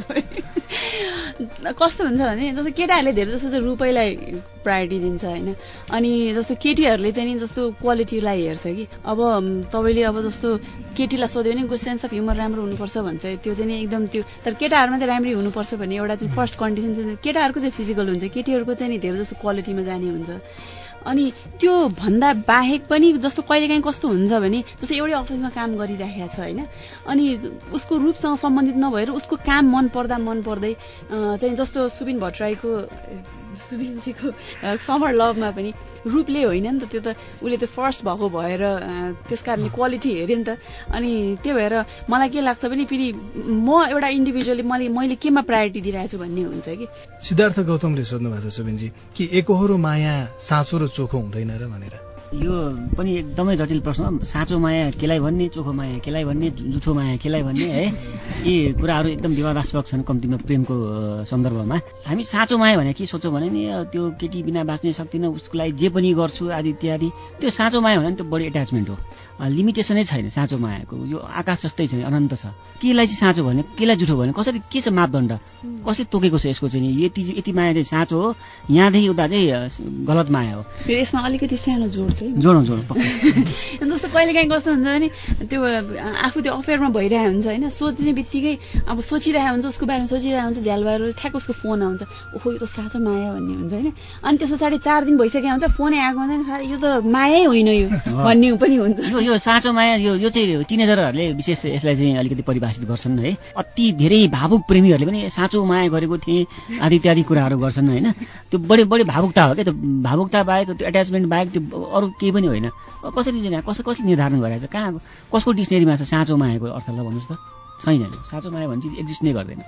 भयो। कस्तो हुन्छ भने जस्तो केटाहरूले धेरै जस्तो चाहिँ रूपैलाई प्रायोरिटी दिन्छ होइन, अनि जस्तो केटीहरूले चाहिँ नि जस्तो क्वालिटीलाई हेर्छ कि। अब तपाईँले अब जस्तो केटीलाई सोध्यो भने सेन्स अफ ह्युमर राम्रो हुनुपर्छ भन्छ, त्यो चाहिँ नि एकदम त्यो। तर केटाहरूमा चाहिँ राम्ररी हुनुपर्छ भन्ने एउटा चाहिँ फर्स्ट कन्डिसन चाहिँ केटाहरूको चाहिँ फिजिकल हुन्छ, केटीहरूको चाहिँ नि धेरै जस्तो क्वालिटीमा जाने हुन्छ। अनि त्यो भन्दा बाहेक पनि जस्तो कहिलेकाहीँ कस्तो हुन्छ भने जस्तो एउटै अफिसमा काम गरिराखेको छ होइन, अनि उसको रूपसँग सम्बन्धित नभएर उसको काम मन पर्दै चाहिँ जस्तो सुबिन भट्टराईको सुबिनजीको समर लभमा पनि रूपले होइन नि त, त्यो त उसले त फर्स्ट भएको भएर त्यस कारणले क्वालिटी हेऱ्यो नि त। अनि त्यो भएर मलाई के लाग्छ भने फेरि म एउटा इन्डिभिजुअली मैले केमा प्रायोरिटी दिइरहेको छु भन्ने हुन्छ कि।
सिद्धार्थ गौतमले सोध्नु भएको छ सुबिनजी कि एकहोरो माया साँचो र चोखो हुँदैन र भनेर।
यो पनि एकदमै जटिल प्रश्न। साँचो माया केलाई भन्ने, चोखो माया केलाई भन्ने, जुठो माया केलाई भन्ने है, यी कुराहरू एकदम विवादास्पद छन् कम्तीमा प्रेमको सन्दर्भमा। हामी साँचो माया भने के सोच्छौँ भने नि त्यो केटी बिना बाँच्नै सक्दिनँ, उसको लागि जे पनि गर्छु आदि इत्यादि। त्यो साँचो माया भने त्यो बढी एट्याचमेन्ट हो, लिमिटेसनै छैन साँचो मायाको। यो आकाश जस्तै छ, अनन्त छ। केलाई चाहिँ साँचो भने केलाई जुठो भने कसरी के छ मापदण्ड, कसले तोकेको छ यसको चाहिँ यति माया चाहिँ साँचो हो, यहाँदेखि उता चाहिँ गलत माया हो।
फेरि यसमा अलिकति सानो जोड चाहिँ
जोडौँ
जस्तो कहिलेकाहीँ कस्तो हुन्छ भने त्यो आफू त्यो अफेयरमा भइरहेको हुन्छ होइन, सोच्ने बित्तिकै अब सोचिरहेको हुन्छ, उसको बारेमा सोचिरहेको हुन्छ, झ्यालबार ठ्याक्क उसको फोन आउँछ, ओहो यो त साँचो माया भन्ने हुन्छ होइन। अनि त्यस पछाडि 4 दिन भइसकेको हुन्छ, फोनै आएको हुन्छ, यो त मायै होइन यो भन्ने पनि हुन्छ।
यो साँचो माया यो चाहिँ टिनेजरहरूले विशेष यसलाई चाहिँ अलिकति परिभाषित गर्छन् है। अति धेरै भावुक प्रेमीहरूले पनि साँचो माया गरेको थिएँ आदि इत्यादि कुराहरू गर्छन् होइन। त्यो बढी भावुकता हो क्या, त्यो भावुकता बाहेक त्यो एट्याचमेन्ट बाहेक त्यो अरू केही पनि होइन। कसरी निर्धारण गरेको छ, कहाँ कसको डिक्सनेरीमा छ साँचो मायाको अर्थ ल भन्नुहोस् त? छैन। साँचो माया भन्ने चिज एक्जिस्ट नै गर्दैन।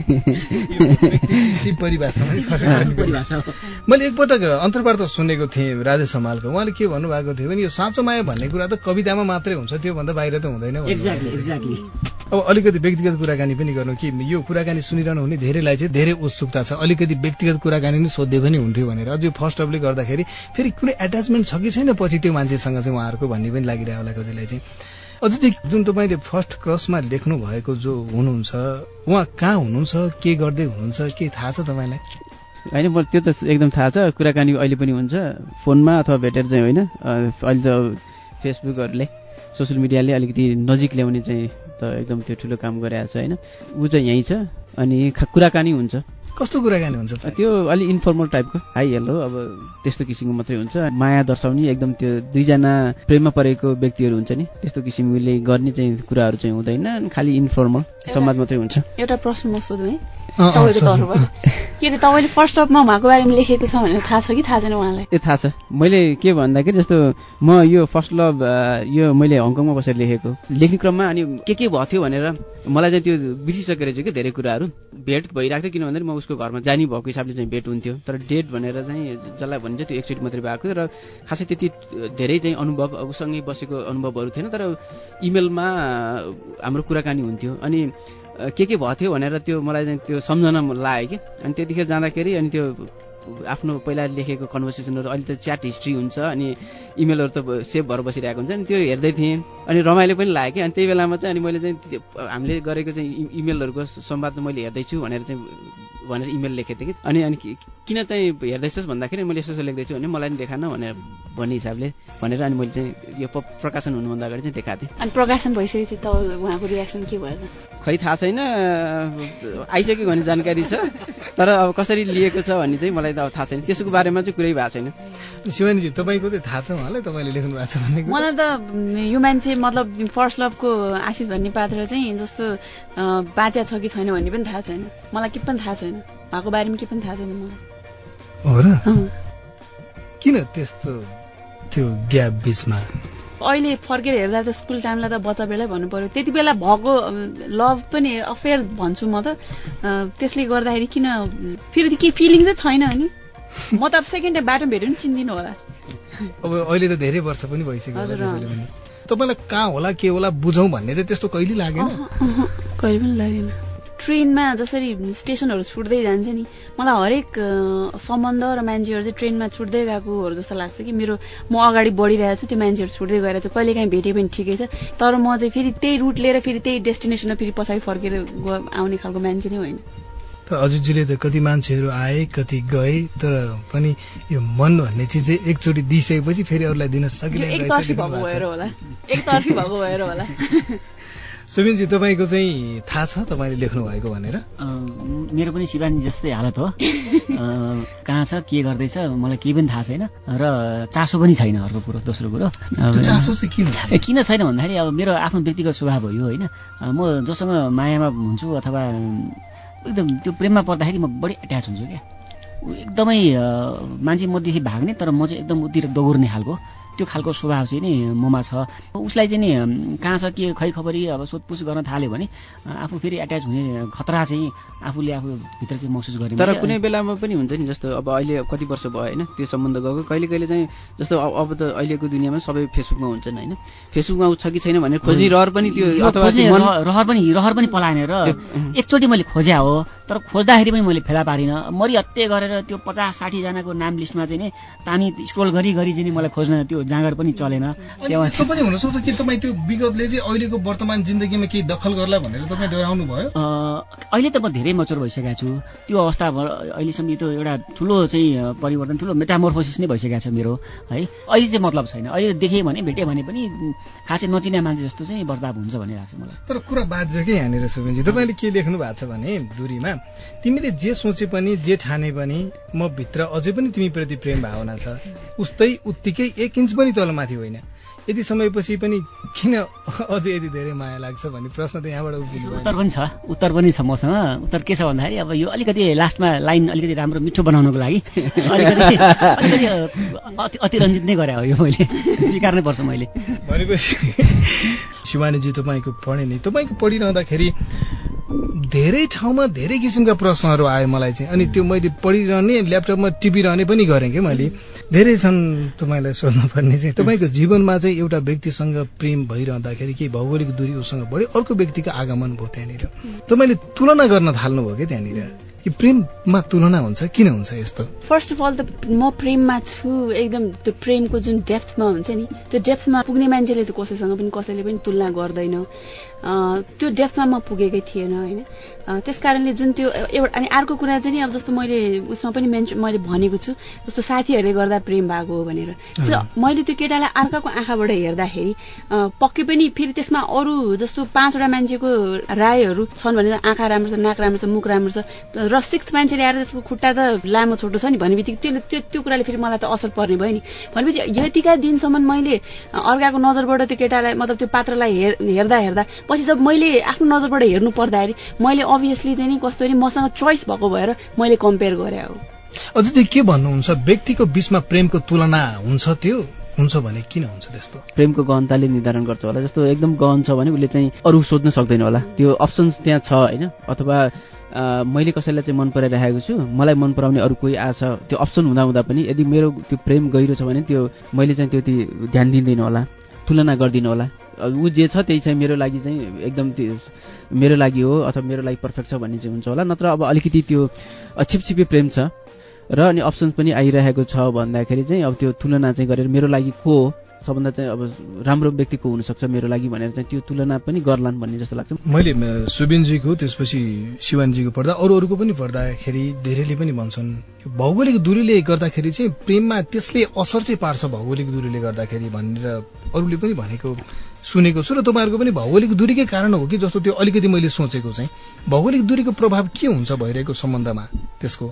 मैले एकपटक अन्तर्वार्ता सुनेको थिएँ राजेश हमालको, उहाँले के भन्नुभएको थियो भने यो साँचो माया भन्ने कुरा त कवितामा मात्रै हुन्छ, त्यो भन्दा बाहिर त हुँदैन।
एक्ज्याक्टली।
अब अलिकति व्यक्तिगत कुराकानी पनि गर्नु कि यो कुराकानी सुनिरहनु हुने धेरैलाई चाहिँ धेरै उत्सुकता छ, अलिकति व्यक्तिगत कुराकानी नै सोध्दै पनि हुन्थ्यो भनेर। अझ यो फर्स्ट लभले गर्दाखेरि फेरि कुनै एट्याचमेन्ट छ कि छैन पछि त्यो मान्छेसँग चाहिँ उहाँहरूको भन्ने पनि लागिरहेको होला कतिलाई चाहिँ। अझ चाहिँ जुन तपाईँले फर्स्ट क्रसमा लेख्नु भएको जो हुनुहुन्छ उहाँ कहाँ हुनुहुन्छ, के गर्दै हुनुहुन्छ, के थाहा छ तपाईँलाई?
होइन, म त्यो त एकदम थाहा छ। कुराकानी अहिले पनि हुन्छ फोनमा अथवा भेटेर चाहिँ होइन। अहिले त फेसबुकहरूले सोसियल मिडियाले अलिकति नजिक ल्याउने चाहिँ त एकदम त्यो ठुलो काम गरिरहेको छ होइन। ऊ चाहिँ यहीँ छ अनि कुराकानी हुन्छ।
कस्तो कुराकानी हुन्छ?
त्यो अलि इन्फर्मल टाइपको, हाई हेलो अब त्यस्तो किसिमको मात्रै हुन्छ। माया दर्शाउने एकदम त्यो दुईजना प्रेममा परेको व्यक्तिहरू हुन्छ नि त्यस्तो किसिमले गर्ने चाहिँ कुराहरू चाहिँ हुँदैन, खालि इन्फर्मल संवाद मात्रै हुन्छ।
एउटा प्रश्न म सोधौँ है तपाईँको तर्फबाट, के अरे तपाईँले फर्स्ट लभमा उहाँको बारेमा लेखेको छ भनेर थाहा छ कि थाहा छैन उहाँलाई?
ए थाहा छ। मैले के भन्दाखेरि जस्तो म यो फर्स्ट लभ यो मैले हङकङमा बसेर लेखेको, लेख्ने क्रममा अनि के भएको थियो भनेर मलाई चाहिँ त्यो बिर्सिसकेर चाहिँ के धेरै कुराहरू भेट भइरहेको थियो। किन भन्दाखेरि म उसको घरमा जाने भएको हिसाबले चाहिँ भेट हुन्थ्यो, तर डेट भनेर चाहिँ जसलाई भनिन्छ त्यो एकचोटि मात्रै भएको थियो र खासै त्यति धेरै चाहिँ अनुभव उसँगै बसेको अनुभवहरू थिएन। तर इमेलमा हाम्रो कुराकानी हुन्थ्यो अनि के भएको थियो भनेर त्यो मलाई चाहिँ त्यो सम्झना लाग्यो कि। अनि त्यतिखेर जाँदाखेरि अनि त्यो आफ्नो पहिला लेखेको कन्भर्सेसनहरू अहिले त च्याट हिस्ट्री हुन्छ अनि इमेलहरू त सेभ भएर बसिरहेको हुन्छ नि, त्यो हेर्दै थिएँ अनि रमाइलो पनि लाग्यो कि। अनि त्यही बेलामा चाहिँ अनि मैले चाहिँ हामीले गरेको चाहिँ इमेलहरूको संवाद मैले हेर्दैछु भनेर इमेल लेखेको थिएँ कि। अनि किन चाहिँ हेर्दैछस् भन्दाखेरि मैले यसो लेख्दैछु भने मलाई पनि देखान भनेर भन्ने हिसाबले भनेर अनि मैले चाहिँ यो प्रकाशन हुनुभन्दा अगाडि चाहिँ देखाएको थिएँ।
अनि प्रकाशन भइसकेपछि त उहाँको रियाक्सन के भयो त?
खै थाहा छैन, आइसक्यो भन्ने जानकारी छ, तर अब कसरी लिएको छ भन्ने चाहिँ मलाई त अब थाहा छैन, त्यसको बारेमा चाहिँ कुरै भएको छैन।
शिवानीजी तपाईँको चाहिँ थाहा छ उहाँलाई तपाईँले लेख्नु भएको छ भन्ने?
मलाई त यो मान्छे मतलब फर्स्ट लभको आशिष भन्ने पात्र चाहिँ जस्तो बाँच्या छ कि छैन भन्ने पनि थाहा छैन मलाई, के पनि थाहा छैन उहाँको बारेमा, के पनि थाहा छैन मलाई।
हो र? किन त्यस्तो त्यो ग्याप बिचमा?
अहिले फर्केर हेर्दा त स्कुल टाइमलाई त बच्चा बेलै भन्नु पर्यो, त्यति बेला भएको लभ पनि अफेयर भन्छु म त। त्यसले गर्दाखेरि किन फेरि के फिलिङ चाहिँ छैन नि, म त अब सेकेन्ड टाइम बाटो भेट्यो नि चिन्दिनँ होला।
अब अहिले त धेरै वर्ष पनि भइसक्यो होला। तपाईँलाई कहाँ होला के होला बुझौँ भन्ने चाहिँ त्यस्तो कहिले लागेन?
कहिले पनि लागेन। ट्रेनमा जसरी स्टेसनहरू छुट्दै जान्छ नि, मलाई हरेक सम्बन्ध र मान्छेहरू चाहिँ ट्रेनमा छुट्दै गएकोहरू जस्तो लाग्छ कि म अगाडि बढिरहेको छु, त्यो मान्छेहरू छुट्दै गएर चाहिँ कहिले काहीँ भेटे पनि ठिकै छ, तर म चाहिँ फेरि त्यही रुट लिएर फेरि त्यही डेस्टिनेसनमा फेरि पछाडि फर्केर आउने खालको मान्छे नै होइन।
तर अजितजीले त कति मान्छेहरू आए कति गए, तर पनि यो मन भन्ने चिज चाहिँ एकचोटि दिइसकेपछि फेरि अरूलाई दिन सकिँदैन।
एकतर्फी भएको भएर होला।
सुबिनजी तपाईँको चाहिँ थाहा छ तपाईँले लेख्नु भएको भनेर?
मेरो पनि शिवानी जस्तै हालत हो। कहाँ छ के गर्दैछ मलाई केही पनि थाहा छैन र चासो पनि छैन। अर्को कुरो, दोस्रो कुरो
चासो चाहिँ
किन छैन भन्दाखेरि अब मेरो आफ्नो व्यक्तिगत स्वभाव हो यो होइन। म जोसँग मायामा हुन्छु अथवा एकदम त्यो प्रेममा पर्दाखेरि म बढी एट्याच हुन्छु क्या, एकदमै मान्छे मदेखि भाग्ने तर म चाहिँ एकदम उतिर दौड्ने खालको त्यो खालको स्वभाव चाहिँ नि ममा छ। उसलाई चाहिँ नि कहाँ छ के खै खबरी अब सोधपुछ गर्न थाल्यो भने आफू फेरि एट्याच हुने खतरा चाहिँ आफूले आफूभित्र चाहिँ महसुस गरेँ।
तर कुनै बेलामा पनि हुन्छ नि, जस्तो अब अहिले कति वर्ष भयो होइन त्यो सम्बन्ध गएको, कहिले कहिले चाहिँ जस्तो अब त अहिलेको दुनियाँमा सबै फेसबुकमा हुन्छन् होइन, फेसबुकमा छ कि छैन भनेर खोज्ने रहर पनि त्यो अथवा
रहर पनि पलाएन र एकचोटि मैले खोज्या हो, तर खोज्दाखेरि पनि मैले फेला पारिनँ। मरि हत्ते गरेर त्यो 50-60 जनाको नाम लिस्टमा चाहिँ नि तानी स्क्रोल गरी चाहिँ मलाई खोज्न त्यो जाँगर पनि चलेन।
यस्तो पनि हुन सक्छ कि तपाईँ त्यो विगतले चाहिँ अहिलेको वर्तमान जिन्दगीमा केही दखल गर्ला भनेर तपाईँ डराउनु भयो?
अहिले त म धेरै मचुर भइसकेको छु, त्यो अवस्था अहिलेसम्म त्यो एउटा ठुलो चाहिँ परिवर्तन, ठुलो मेटामोर्फोसिस नै भइसकेको छ मेरो है। अहिले चाहिँ मतलब छैन, अहिले देखेँ भने भेटेँ भने पनि खासै नचिने मान्छे जस्तो चाहिँ बर्ताव हुन्छ भन्ने लाग्छ मलाई।
तर कुरा बाँच्यो कि यहाँनिर सुबिनजी, तपाईँले के लेख्नु भएको छ भने दूरीमा, तिमीले जे सोचे पनि जे ठाने पनि म भित्र अझै पनि तिमीप्रति प्रेम भावना छ, उस्तै उत्तिकै 1 इन्च पनि तलमाथि होइन। यति समयपछि पनि किन अझै यति धेरै माया लाग्छ भन्ने प्रश्न त यहाँबाट उब्जिन्छ।
उत्तर पनि छ मसँग। उत्तर के छ भन्दाखेरि अब यो अलिकति लास्टमा लाइन अलिकति राम्रो मिठो बनाउनको लागि अलिकति अतिरञ्जित नै गरे हो यो मैले स्वीकार्नै पर्छ मैले।
भनेपछि शिवानीजी तपाईँको पढे नि तपाईँको पढिरहँदाखेरि धेरै ठाउँमा धेरै किसिमका प्रश्नहरू आयो मलाई चाहिँ। अनि त्यो मैले पढिरहने ल्यापटपमा टिपिरहने पनि गरेँ कि मैले। धेरै छन् तपाईँलाई सोध्नुपर्ने चाहिँ। तपाईँको जीवनमा चाहिँ एउटा व्यक्तिसँग प्रेम भइरहँदाखेरि केही भौगोलिक दूरी उसँग बढ्यो, अर्को व्यक्तिको आगमन भयो त्यहाँनिर, तपाईँले तुलना गर्न थाल्नुभयो कि त्यहाँनिर कि प्रेममा तुलना हुन्छ, किन हुन्छ यस्तो?
फर्स्ट अफ अल त म प्रेममा छु एकदम। त्यो प्रेमको जुन डेप्थमा हुन्छ नि, त्यो डेप्थमा पुग्ने मान्छेले चाहिँ कसैसँग पनि कसैले पनि तुलना गर्दैन। त्यो डेप्थमा म पुगेकै थिएन होइन। त्यस कारणले जुन त्यो एउटा अनि अर्को कुरा चाहिँ नि अब जस्तो मैले उसमा पनि मैले भनेको छु जस्तो साथीहरूले गर्दा प्रेम भएको हो भनेर। मैले त्यो केटालाई अर्काको आँखाबाट हेर्दाखेरि पक्कै पनि फेरि त्यसमा अरू जस्तो 5वटा मान्छेको रायहरू छन् भने आँखा राम्रो छ, नाक राम्रो छ, मुख राम्रो छ र 6th मान्छेले आएर त्यसको खुट्टा त लामो छोटो छ नि भन्ने बित्तिकै त्यो कुराले फेरि मलाई त असर पर्ने भयो नि। भनेपछि यतिका दिनसम्म मैले अर्काको नजरबाट त्यो केटालाई मतलब त्यो पात्रलाई हेर्दा पछि जब मैले आफ्नो नजरबाट हेर्नु पर्दाखेरि मैले अभियसली चाहिँ नि कस्तो नि मसँग चोइस भएको भएर मैले कम्पेयर गरे हो।
अझ चाहिँ के भन्नुहुन्छ, व्यक्तिको बीचमा प्रेमको तुलना हुन्छ? त्यो हुन्छ भने किन हुन्छ त्यस्तो?
प्रेमको गहनताले निर्धारण गर्छ होला। जस्तो एकदम गहन छ भने उसले चाहिँ अरू सोध्न सक्दैन होला, त्यो अप्सन्स त्यहाँ छ होइन। अथवा मैले कसैलाई चाहिँ मन पराइरहेको छु, मलाई मन पराउने अरू कोही आछ, त्यो अप्सन हुँदा पनि यदि मेरो त्यो प्रेम गहिरो छ भने त्यो मैले चाहिँ त्यति ध्यान दिँदैन होला, तुलना गर्दिनँ होला। ऊ जे छ त्यही चाहिँ मेरो लागि चाहिँ एकदम मेरो लागि हो अथवा मेरो लागि पर्फेक्ट छ भन्ने चाहिँ हुन्छ होला। नत्र अब अलिकति त्यो छिपछिपे प्रेम छ र अनि अप्सन्स पनि आइरहेको छ भन्दाखेरि चाहिँ अब त्यो तुलना चाहिँ गरेर मेरो लागि को हो सबभन्दा चाहिँ अब राम्रो व्यक्ति को हुनसक्छ मेरो लागि भनेर चाहिँ त्यो तुलना पनि गर्लान् भन्ने जस्तो लाग्छ।
मैले सुबिनजीको त्यसपछि शिवानजीको पढ्दा अरूको पनि पढ्दाखेरि धेरैले पनि भन्छन् भौगोलिक दूरीले गर्दाखेरि चाहिँ प्रेममा त्यसले असर चाहिँ पार्छ भौगोलिक दूरीले गर्दाखेरि भनेर अरूले पनि भनेको सुनेको छु। र तपाईँहरूको पनि भौगोलिक दूरीकै कारण हो कि जस्तो त्यो अलिकति मैले सोचेको चाहिँ भौगोलिक दूरीको प्रभाव के हुन्छ भइरहेको सम्बन्धमा त्यसको?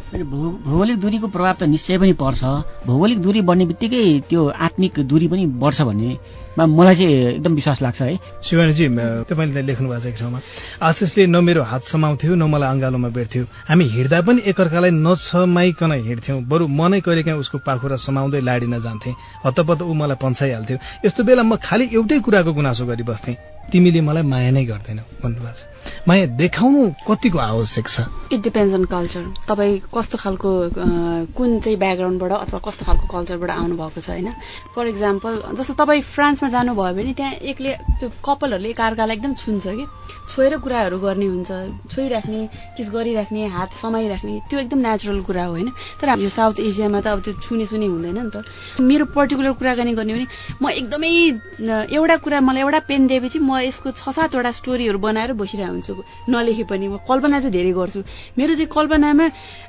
भौगोलिक दूरीको प्रभाव त निश्चय पनि पर्छ। भौगोलिक दूरी बढ्ने बित्तिकै त्यो आत्मिक दूरी पनि बढ्छ भन्नेमा मलाई चाहिँ एकदम विश्वास लाग्छ है।
शिवानीजी तपाईँले लेख्नु भएको छ एक ठाउँमा, आशिषले न मेरो हात समाउँथ्यो न मलाई अँगालोमा बेर्थ्यो, हामी हिँड्दा पनि एकअर्कालाई नछमाइकन हिँड्थ्यौं, बरु म नै कहिलेकाहीँ उसको पाखुरा समाउँदै लाडिन जान्थेँ, हतपत ऊ मलाई पन्छाइहाल्थ्यो, यस्तो बेला म खालि एउटै कुराको गुनासो गरी बस्थेँ, तिमीले मलाई माया नै गर्दैनौ भन्नुभएको छ। माया देखाउनु कतिको आवश्यक छ?
It depends on culture. तपाईँ कस्तो खालको कुन चाहिँ ब्याकग्राउन्डबाट अथवा कस्तो खालको कल्चरबाट आउनु भएको छ होइन। फर इक्जाम्पल जस्तो तपाईँ फ्रान्समा जानुभयो भने त्यहाँ एकले त्यो कपालहरूले एकअर्कालाई एकदम छुन्छ कि छोएर कुराहरू गर्ने हुन्छ, छोइराख्ने, किस गरिराख्ने, हात समाइराख्ने, त्यो एकदम नेचुरल कुरा हो होइन। तर यो साउथ एसियामा त अब त्यो छुने हुँदैन नि त। मेरो पर्टिकुलर कुराकानी गर्ने भने म एकदमै एउटा कुरा मलाई एउटा पेन दिएपछि म यसको 6-7वटा स्टोरीहरू बनाएर बसिरहेको हुन्छु, नलेखे पनि। म कल्पना चाहिँ धेरै गर्छु। मेरो चाहिँ कल्पनामा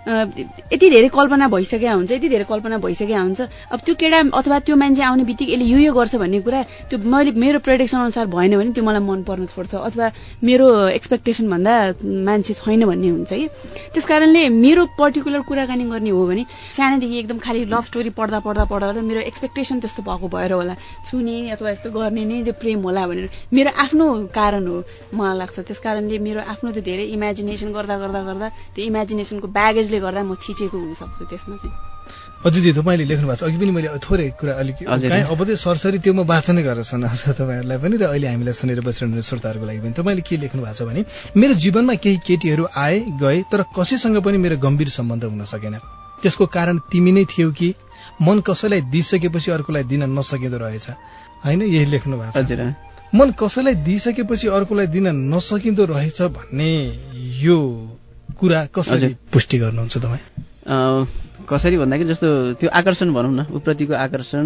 यति धेरै कल्पना भइसकेका हुन्छ। अब त्यो केटा अथवा त्यो मान्छे आउने बित्तिकै यसले यो गर्छ भन्ने कुरा त्यो मेरो प्रेडिक्सन अनुसार भएन भने त्यो मलाई मन पर्नु पर्छ अथवा मेरो एक्सपेक्टेसन भन्दा मान्छे छैन भन्ने हुन्छ कि। त्यस कारणले मेरो पर्टिकुलर कुराकानी गर्ने हो भने सानैदेखि एकदम खालि लभ स्टोरी पढ्दा मेरो एक्सपेक्टेसन त्यस्तो भएको भएर होला छुने अथवा यस्तो गर्ने नै त्यो प्रेम होला भनेर मेरो आफ्नो कारण हो मलाई लाग्छ। त्यस कारणले मेरो आफ्नो त्यो धेरै इमेजिनेसन गर्दा त्यो इमेजिनेसनको ब्यागेजले गर्दा म थिचेको हुन सक्छु त्यसमा चाहिँ।
अदिति तपाईँले लेख्नु भएको छ, अघि पनि मैले थोरै कुरा अलिक अब चाहिँ सरसरी त्यो म वाचनै गरेर सुनाउँछु तपाईँहरूलाई पनि र अहिले हामीलाई सुनेर बसिरहनु श्रोताहरूको लागि पनि। तपाईँले के लेख्नु भएको छ भने मेरो जीवनमा केही केटीहरू आए गए तर कसैसँग पनि मेरो गम्भीर सम्बन्ध हुन सकेन, त्यसको कारण तिमी नै थियौ कि मन कसैलाई दिइसकेपछि अर्कोलाई दिन नसकिँदो रहेछ होइन, यही लेख्नु भएको छ। मन कसैलाई दिइसकेपछि अर्कोलाई दिन नसकिँदो रहेछ भन्ने यो कुरा कसरी पुष्टि गर्नुहुन्छ तपाईँ?
कसरी भन्दाखेरि जस्तो त्यो आकर्षण भनौँ न, उप्रतिको आकर्षण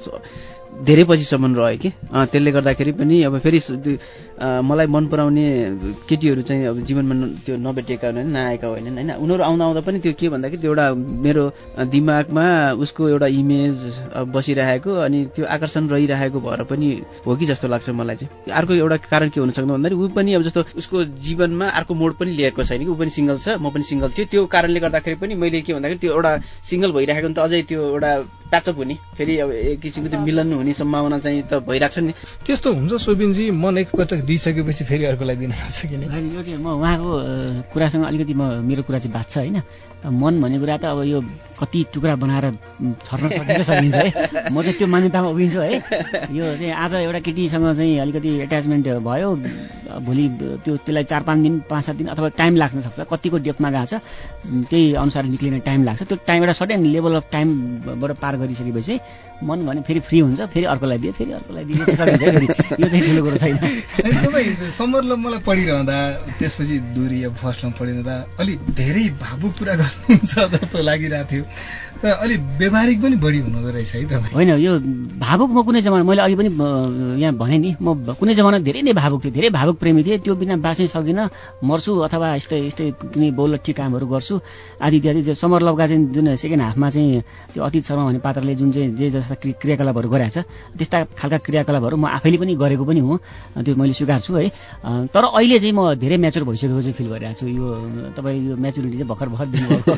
धेरै पछिसम्म रह्यो कि त्यसले गर्दाखेरि पनि अब फेरि मलाई मन पराउने केटीहरू चाहिँ अब जीवनमा त्यो नभेटिएका होइन, नआएका होइनन् होइन। उनीहरू आउँदा पनि त्यो के भन्दाखेरि त्यो एउटा मेरो दिमागमा उसको एउटा इमेज बसिरहेको अनि त्यो आकर्षण रहिरहेको भएर पनि हो कि जस्तो लाग्छ मलाई चाहिँ। अर्को एउटा कारण के हुन सक्छ भन्दाखेरि ऊ पनि अब जस्तो उसको जीवनमा अर्को मोड पनि लिएको छैन कि, ऊ पनि सिङ्गल छ, म पनि सिङ्गल थियो, त्यो कारणले गर्दाखेरि पनि मैले के भन्दाखेरि त्यो एउटा सिङ्गल भइरहेको नि त अझै त्यो एउटा प्याचअप हुने, फेरि अब एक किसिमको त्यो मिलन हुने सम्भावना चाहिँ त भइरहेको छ नि।
त्यस्तो हुन्छ सुबिनजी, मन एकपटक दिइसकेपछि फेरि अर्कोलाई दिन नसकिने?
यो चाहिँ म उहाँको कुरासँग अलिकति मेरो कुरा चाहिँ बात छ होइन। मन भन्ने कुरा त अब यो कति टुक्रा बनाएर छर्न सकिन्छ है। म चाहिँ त्यो मान्यतामा उभिन्छु है। यो चाहिँ आज एउटा केटीसँग चाहिँ अलिकति एट्याचमेन्ट भयो, भोलि त्यसलाई 4-5 दिन 5-7 दिन अथवा टाइम लाग्न सक्छ, कतिको डेपमा गएको छ त्यही अनुसार निक्लिने टाइम लाग्छ। त्यो टाइम एउटा सर्टेन लेभल अफ टाइमबाट पार गरिसकेपछि मन भने फेरि फ्री हुन्छ, फेरि अर्कोलाई दिए, फेरि अर्कोलाई दिए सकिन्छ फेरि। यो चाहिँ ठुलो कुरो छैन।
तपाईँ समर लभलाई पढिरहँदा, त्यसपछि दूरी अब फर्स्ट लभ पढिरहँदा अलिक धेरै भावुक कुरा गर्नुहुन्छ जस्तो लागिरहेको थियो, तर अलिक व्यवहारिक पनि बढी हुनुहुँदो रहेछ है तपाईँ?
होइन, यो भावुक म कुनै जमाना, मैले अघि पनि यहाँ भने नि, म कुनै जमाना धेरै नै भावुक थिएँ, धेरै भावुक प्रेमी थिएँ। त्यो बिना बाँच्नै सक्दिनँ, मर्छु अथवा यस्तै कुनै बहुलट्ठी कामहरू गर्छु आदि इत्यादि। समर लभका चाहिँ जुन सेकेन्ड हाफमा चाहिँ त्यो अतीत शर्मा भन्ने पात्रले जुन चाहिँ जे जस्ता क्रियाकलापहरू गरेको छ, त्यस्ता खालका क्रियाकलापहरू म आफैले पनि गरेको पनि हुँ, त्यो मैले स्वीकार्छु है। तर अहिले चाहिँ म धेरै म्याचुर भइसकेको चाहिँ फिल गरिरहेको छु। यो तपाईँ यो म्याचुरिटी चाहिँ भर्खर दिनुभएको।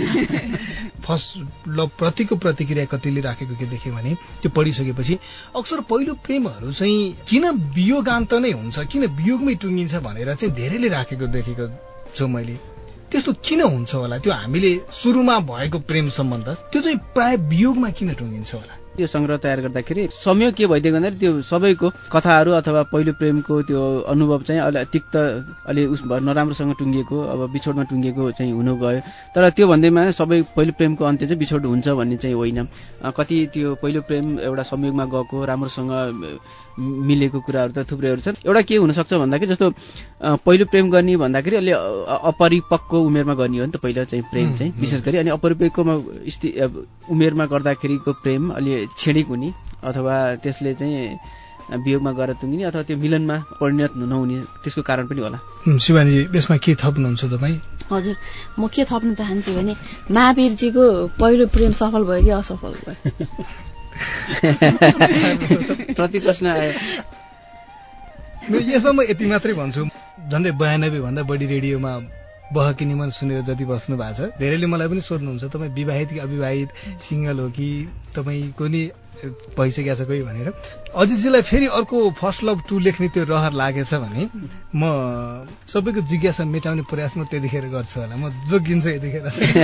फर्स्ट लभ प्रतिको प्रतिक्रिया कतिले राखेको के देख्यो भने, त्यो पढिसकेपछि अक्सर पहिलो प्रेमहरू चाहिँ किन वियोगान्त नै हुन्छ, किन वियोगमै टुङ्गिन्छ भनेर चाहिँ धेरैले राखेको देखेको छु मैले। त्यस्तो किन हुन्छ होला? त्यो हामीले सुरुमा भएको प्रेम सम्बन्ध त्यो चाहिँ प्राय वियोगमा किन टुङ्गिन्छ होला?
यो संग्रह तयार गर्दाखेरि संयोग के भइदिएको भन्दाखेरि त्यो सबैको कथाहरू अथवा पहिलो प्रेमको त्यो अनुभव चाहिँ अलि तिक्त, अलि नराम्रोसँग टुङ्गिएको, अब बिछोडमा टुङ्गिएको चाहिँ हुनु गयो। तर त्यो भन्दैमा सबै पहिलो प्रेमको अन्त्य चाहिँ बिछोड हुन्छ भन्ने चाहिँ होइन। कति त्यो पहिलो प्रेम एउटा संयोगमा गएको, राम्रोसँग मिलेको कुराहरू त थुप्रैहरू छन्। एउटा के हुनसक्छ भन्दाखेरि, जस्तो पहिलो प्रेम गर्ने भन्दाखेरि अलि अपरिपक्व उमेरमा गर्ने हो नि त पहिलो चाहिँ प्रेम चाहिँ विशेष गरी। अनि अपरिपक्वमा उमेरमा गर्दाखेरिको प्रेम अलि क्षणिक हुने अथवा त्यसले चाहिँ वियोगमा गएर टुङ्गिने अथवा त्यो मिलनमा परिणत नहुने, त्यसको कारण पनि होला।
शिवानीजी, यसमा के थप्नुहुन्छ तपाईँ?
हजुर, म के थप्न चाहन्छु भने महावीरजीको पहिलो प्रेम सफल भयो कि असफल भयो?
प्रति प्रश्न आयो।
यसमा म यति मात्रै भन्छु, झन्डै 92 भन्दा बढी रेडियोमा बहकिनी मन सुनेर जति बस्नु भएको छ, धेरैले मलाई पनि सोध्नुहुन्छ तपाईँ विवाहित कि अविवाहित, सिंगल हो कि, तपाईँको नि भइसकेको छ कोही भनेर। अजितजीलाई फेरि अर्को फर्स्ट लभ 2 लेख्ने त्यो रहर लागेछ भने म सबैको जिज्ञासा मेटाउने प्रयास म त्यतिखेर गर्छु होला, म जोगिन्छु यतिखेर।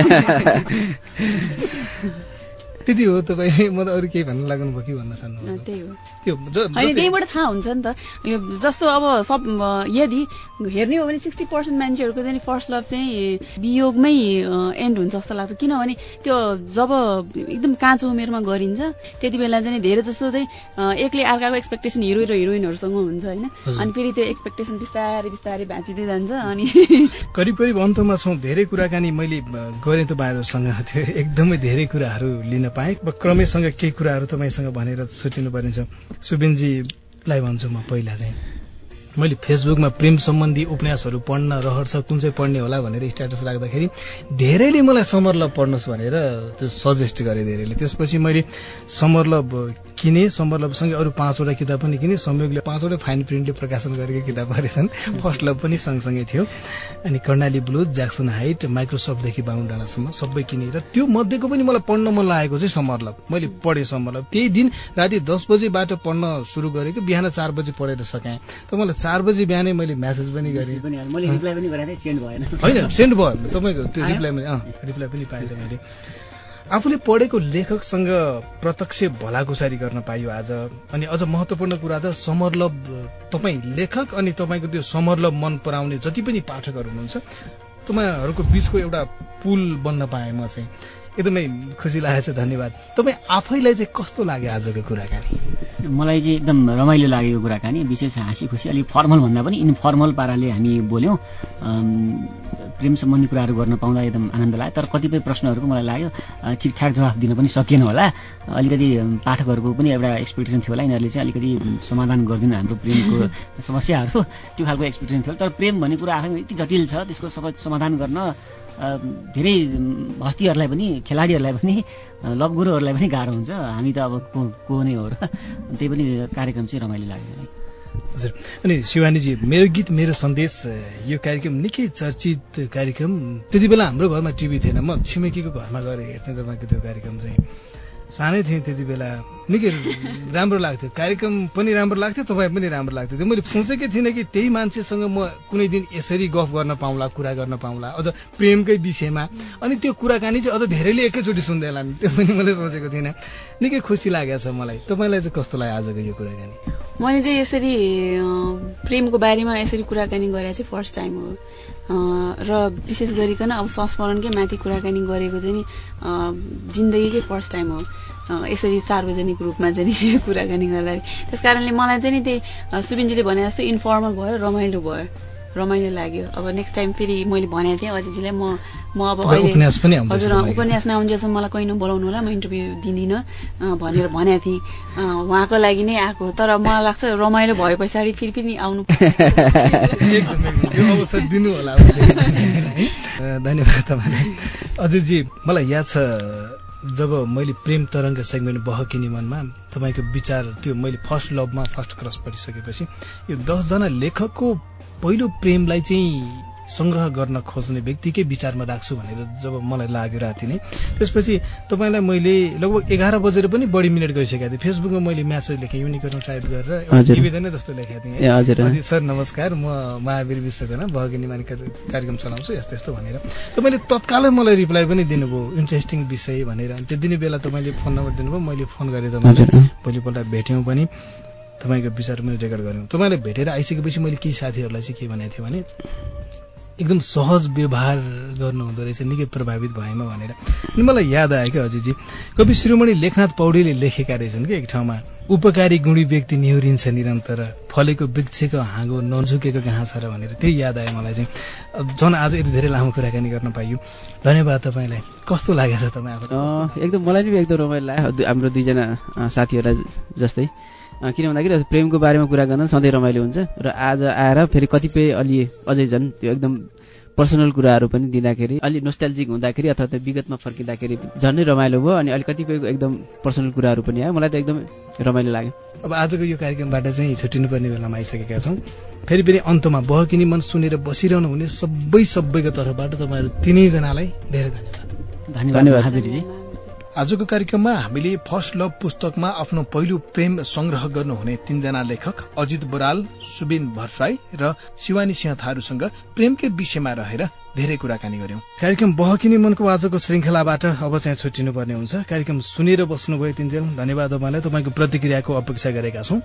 त्यति हो। तपाईँ म त अरू केही भन्न लाग्नु भयो कि भन्न चाहनु?
त्यही हो,
त्यो
होइन, त्यहीबाट थाहा हुन्छ नि त। यो जस्तो अब यदि हेर्ने हो भने 60% मान्छेहरूको चाहिँ फर्स्ट लभ चाहिँ वियोगमै एन्ड हुन्छ जस्तो लाग्छ। किनभने त्यो जब एकदम काँचो उमेरमा गरिन्छ त्यति बेला चाहिँ धेरै जस्तो चाहिँ एकले अर्काको एक्सपेक्टेसन हिरो र हिरोइनहरूसँग हुन्छ होइन। अनि फेरि त्यो एक्सपेक्टेसन बिस्तारै बिस्तारै भाँचिँदै जान्छ। अनि
करिब करिब अन्तमा छौँ। धेरै कुराकानी मैले गरेँ तपाईँहरूसँग, त्यो एकदमै धेरै कुराहरू लिन पाएँ। क्रमैसँग केही कुराहरू तपाईँसँग भनेर छुटिनु पर्नेछ। सुबिनजीलाई भन्छु म, पहिला चाहिँ मैले फेसबुकमा प्रेम सम्बन्धी उपन्यासहरू पढ्न रहर छ, कुन चाहिँ पढ्ने होला भनेर स्ट्याटस राख्दाखेरि धेरैले मलाई समर लभ पढ्नुहोस् भनेर त्यो सजेस्ट गरे धेरैले। त्यसपछि मैले समर लभ किने, समर लभसँगै अरू 5वटा किताब पनि किने। संयोगले 5वटा फाइन प्रिन्टले प्रकाशन गरेको किताब पढेछन्, फर्स्ट लभ पनि सँगसँगै थियो। अनि कर्णाली ब्लुज, ज्याक्सन हाइट, माइक्रोसफ्टदेखि बाहुनडाँडासम्म सबै किने। र त्यो मध्येको पनि मलाई पढ्न मन लागेको चाहिँ समर लभ। मैले पढेँ समर लभ। त्यही दिन राति 10 बजेबाट पढ्न सुरु गरेको, बिहान 4 बजे पढेर सकाएँ। त मलाई 4 बजे बिहानै मैले म्यासेज पनि गरेँ, होइन सेन्ड भयो तपाईँको त्यो रिप्लाई पनि पाएँ त मैले। आफूले पढेको लेखकसँग प्रत्यक्ष भलाकुसारी गर्न पाइयो आज। अनि अझ महत्त्वपूर्ण कुरा त समर लभ, तपाईँ लेखक अनि तपाईँको त्यो समर लभ मन पराउने जति पनि पाठकहरू हुनुहुन्छ, तपाईँहरूको बीचको एउटा पुल बन्न पाएँ म चाहिँ। एकदमै खुसी लागेको छ। धन्यवाद। तपाईँ आफैलाई चाहिँ कस्तो लाग्यो आजको कुराकानी?
मलाई चाहिँ एकदम रमाइलो लागेको कुराकानी, विशेष हाँसी खुसी, अलिक फर्मल भन्दा पनि इन्फर्मल पाराले हामी बोल्यौँ। प्रेम सम्बन्धी कुराहरू गर्न पाउँदा एकदम आनन्द लाग्यो। तर कतिपय प्रश्नहरूको मलाई लाग्यो ठिकठाक जवाफ दिन पनि सकिएन होला। अलिकति पाठकहरूको पनि एउटा एक्सपेक्टेसन थियो होला, यिनीहरूले चाहिँ अलिकति समाधान गरिदिनु हाम्रो प्रेमको समस्याहरू, त्यो खालको एक्सपेक्टेसन थियो। तर प्रेम भन्ने कुरा आफैमा यति जटिल छ, त्यसको सबै समाधान गर्न धेरै हस्तीहरूलाई पनि, खेलाडीहरूलाई पनि, लभ गुरुहरूलाई पनि गाह्रो हुन्छ। हामी त अब को नै हो र, त्यही पनि कार्यक्रम चाहिँ रमाइलो लाग्यो।
हजुर। अनि शिवानीजी, मेरो गीत मेरो सन्देश यो कार्यक्रम निकै चर्चित कार्यक्रम। त्यति बेला हाम्रो घरमा टिभी थिएन, म छिमेकीको घरमा गएर हेर्थेँ तपाईँको त्यो कार्यक्रम चाहिँ। सानै थिएँ त्यति बेला, निकै राम्रो लाग्थ्यो, कार्यक्रम पनि राम्रो लाग्थ्यो, तपाईँ पनि राम्रो लाग्थ्यो। त्यो मैले सोचेकै थिइनँ कि त्यही मान्छेसँग म कुनै दिन यसरी गफ गर्न पाउँला, कुरा गर्न पाउँला, अझ प्रेमकै विषयमा। अनि त्यो कुराकानी चाहिँ अझ धेरैले एकैचोटि सुन्दै होला नि, त्यो पनि मैले सोचेको थिइनँ। निकै खुसी लागेको छ मलाई। तपाईँलाई चाहिँ कस्तो लाग्यो आजको यो कुराकानी?
मैले चाहिँ यसरी प्रेमको बारेमा यसरी कुराकानी गरेर चाहिँ फर्स्ट टाइम हो, र विशेष गरिकन अब संस्मरणकै माथि कुराकानी गरेको चाहिँ नि जिन्दगीकै फर्स्ट टाइम हो यसरी सार्वजनिक रूपमा चाहिँ कुराकानी गर्दाखेरि। त्यस कारणले मलाई चाहिँ नि त्यही सुबिनजीले भने जस्तो इन्फर्मल भयो, रमाइलो लाग्यो। अब नेक्स्ट टाइम फेरि मैले भनेको थिएँ अजितजीलाई म अब अहिले हजुर उपन्यास नआउन्जेलसम्म मलाई कहीँ बोलाउनु होला, म इन्टरभ्यू दिँदिनँ भनेर भनेको थिएँ। उहाँको लागि नै आएको, तर मलाई लाग्छ रमाइलो भए पछाडि फेरि पनि आउनु
एकदम अवसर दिनु होला। धन्यवाद तपाईँलाई। अजितजी, मलाई याद छ जब मैले प्रेम तरङ्ग सेगमेन्ट बहकिनी मनमा तपाईँको विचार त्यो मैले फर्स्ट लभमा फर्स्ट क्रस पढिसकेपछि यो 10 जना लेखकको पहिलो प्रेमलाई चाहिँ संग्रह गर्न खोज्ने व्यक्तिकै विचारमा राख्छु भनेर जब मलाई लाग्यो राति नै, त्यसपछि तपाईँलाई मैले लगभग 11 बजेर पनि बढी मिनट गइसकेको थिएँ। फेसबुकमा मैले म्यासेज लेखेँ, युनिकोर्न टाइप गरेर एउटा निवेदन जस्तो लेखेको थिएँ। अजित सर नमस्कार, म महावीर विश्वकर्मा बहकिनीमा कार्यक्रम चलाउँछु यस्तो यस्तो भनेर। तपाईँले तत्कालै मलाई रिप्लाई पनि दिनुभयो, इन्ट्रेस्टिङ विषय भनेर। त्यति नै बेला तपाईँले फोन नम्बर दिनुभयो, मैले फोन गरेँ तपाईँलाई, भोलिपल्ट भेट्यौँ पनि, तपाईँको विचार पनि रेकर्ड गऱ्यौँ। तपाईँलाई भेटेर आइसकेपछि मैले केही साथीहरूलाई चाहिँ के भनेको थिएँ भने एकदम सहज व्यवहार गर्नुहुँदो रहेछ, निकै प्रभावित भएमा भनेर। अनि मलाई याद आयो क्या अजितजी, कवि शिरोमणि लेखनाथ पौडेलले लेखेका रहेछन् कि एक ठाउँमा, उपकारी गुणी व्यक्ति निहुरिन्छ निरन्तर, फलेको वृक्षको हाँगो नझुकेको कहाँ छ र भनेर। त्यही याद आयो मलाई चाहिँ। झन् आज यति धेरै लामो कुराकानी गर्न पाइयो, धन्यवाद तपाईँलाई। कस्तो लागेको छ तपाईँ आफू?
एकदम मलाई पनि एकदम रमाइलो लाग्यो, हाम्रो दुईजना साथीहरूलाई जस्तै। किन भन्दाखेरि प्रेमको बारेमा कुरा गर्न सधैँ रमाइलो हुन्छ, र आज आएर फेरि कतिपय अलि अझै झन् त्यो एकदम पर्सनल कुराहरू पनि दिँदाखेरि अलि नोस्टाल्जिक हुँदाखेरि अथवा त्यो विगतमा फर्किँदाखेरि झन् नै रमाइलो भयो। अनि अलि कतिपयको एकदम पर्सनल कुराहरू पनि आयो, मलाई त एकदम रमाइलो लाग्यो।
अब आजको यो कार्यक्रमबाट चाहिँ छुट्टिनुपर्ने बेलामा आइसकेका छौँ। फेरि पनि अन्तमा बहकिनी मन सुनेर बसिरहनु हुने सबैको तर्फबाट तपाईँहरू तीनैजनालाई धेरै
धन्यवाद हाबिरजी।
आजको कार्यक्रममा हामीले फर्स्ट लभ पुस्तकमा आफ्नो पहिलो प्रेम संग्रह गर्नुहुने 3 जना लेखक अजित बराल, सुबिन भट्टराई र शिवानी सिंह थारूसँग प्रेमकै विषयमा रहेर धेरै कुराकानी गर्यौं। कार्यक्रम बहकिनी मनको आजको श्रृंखलाबाट अब चाहिँ छुट्टिनुपर्ने हुन्छ। कार्यक्रम सुनेर बस्नुभयो 3 जना, धन्यवाद तपाईँलाई। तपाईँको प्रतिक्रियाको अपेक्षा गरेका छौं।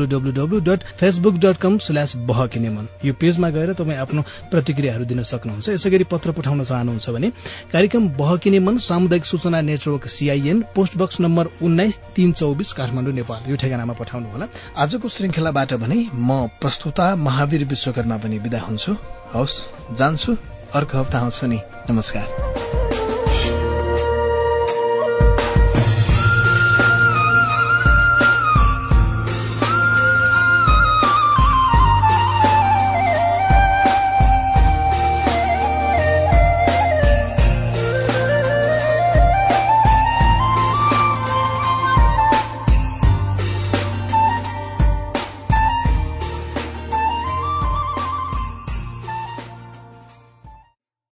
www.facebook.com/बहकिनीमन यो पेजमा गएर तपाईँ आफ्नो प्रतिक्रियाहरू दिन सक्नुहुन्छ। यसैगरी पत्र पठाउन चाहनुहुन्छ भने कार्यक्रम बहकिनी मन सामुदायिक सूचना network CIN, post box number 19-324 Kathmandu Nepal यो ठेगानामा पठाउनुहोला। आजको श्रृंखलाबाट भने म प्रस्तुता महावीर विश्वकर्मा पनि बिदा हुन्छु। हवस्, जान्छु, अर्को हप्ता आउँछु नि। नमस्कार।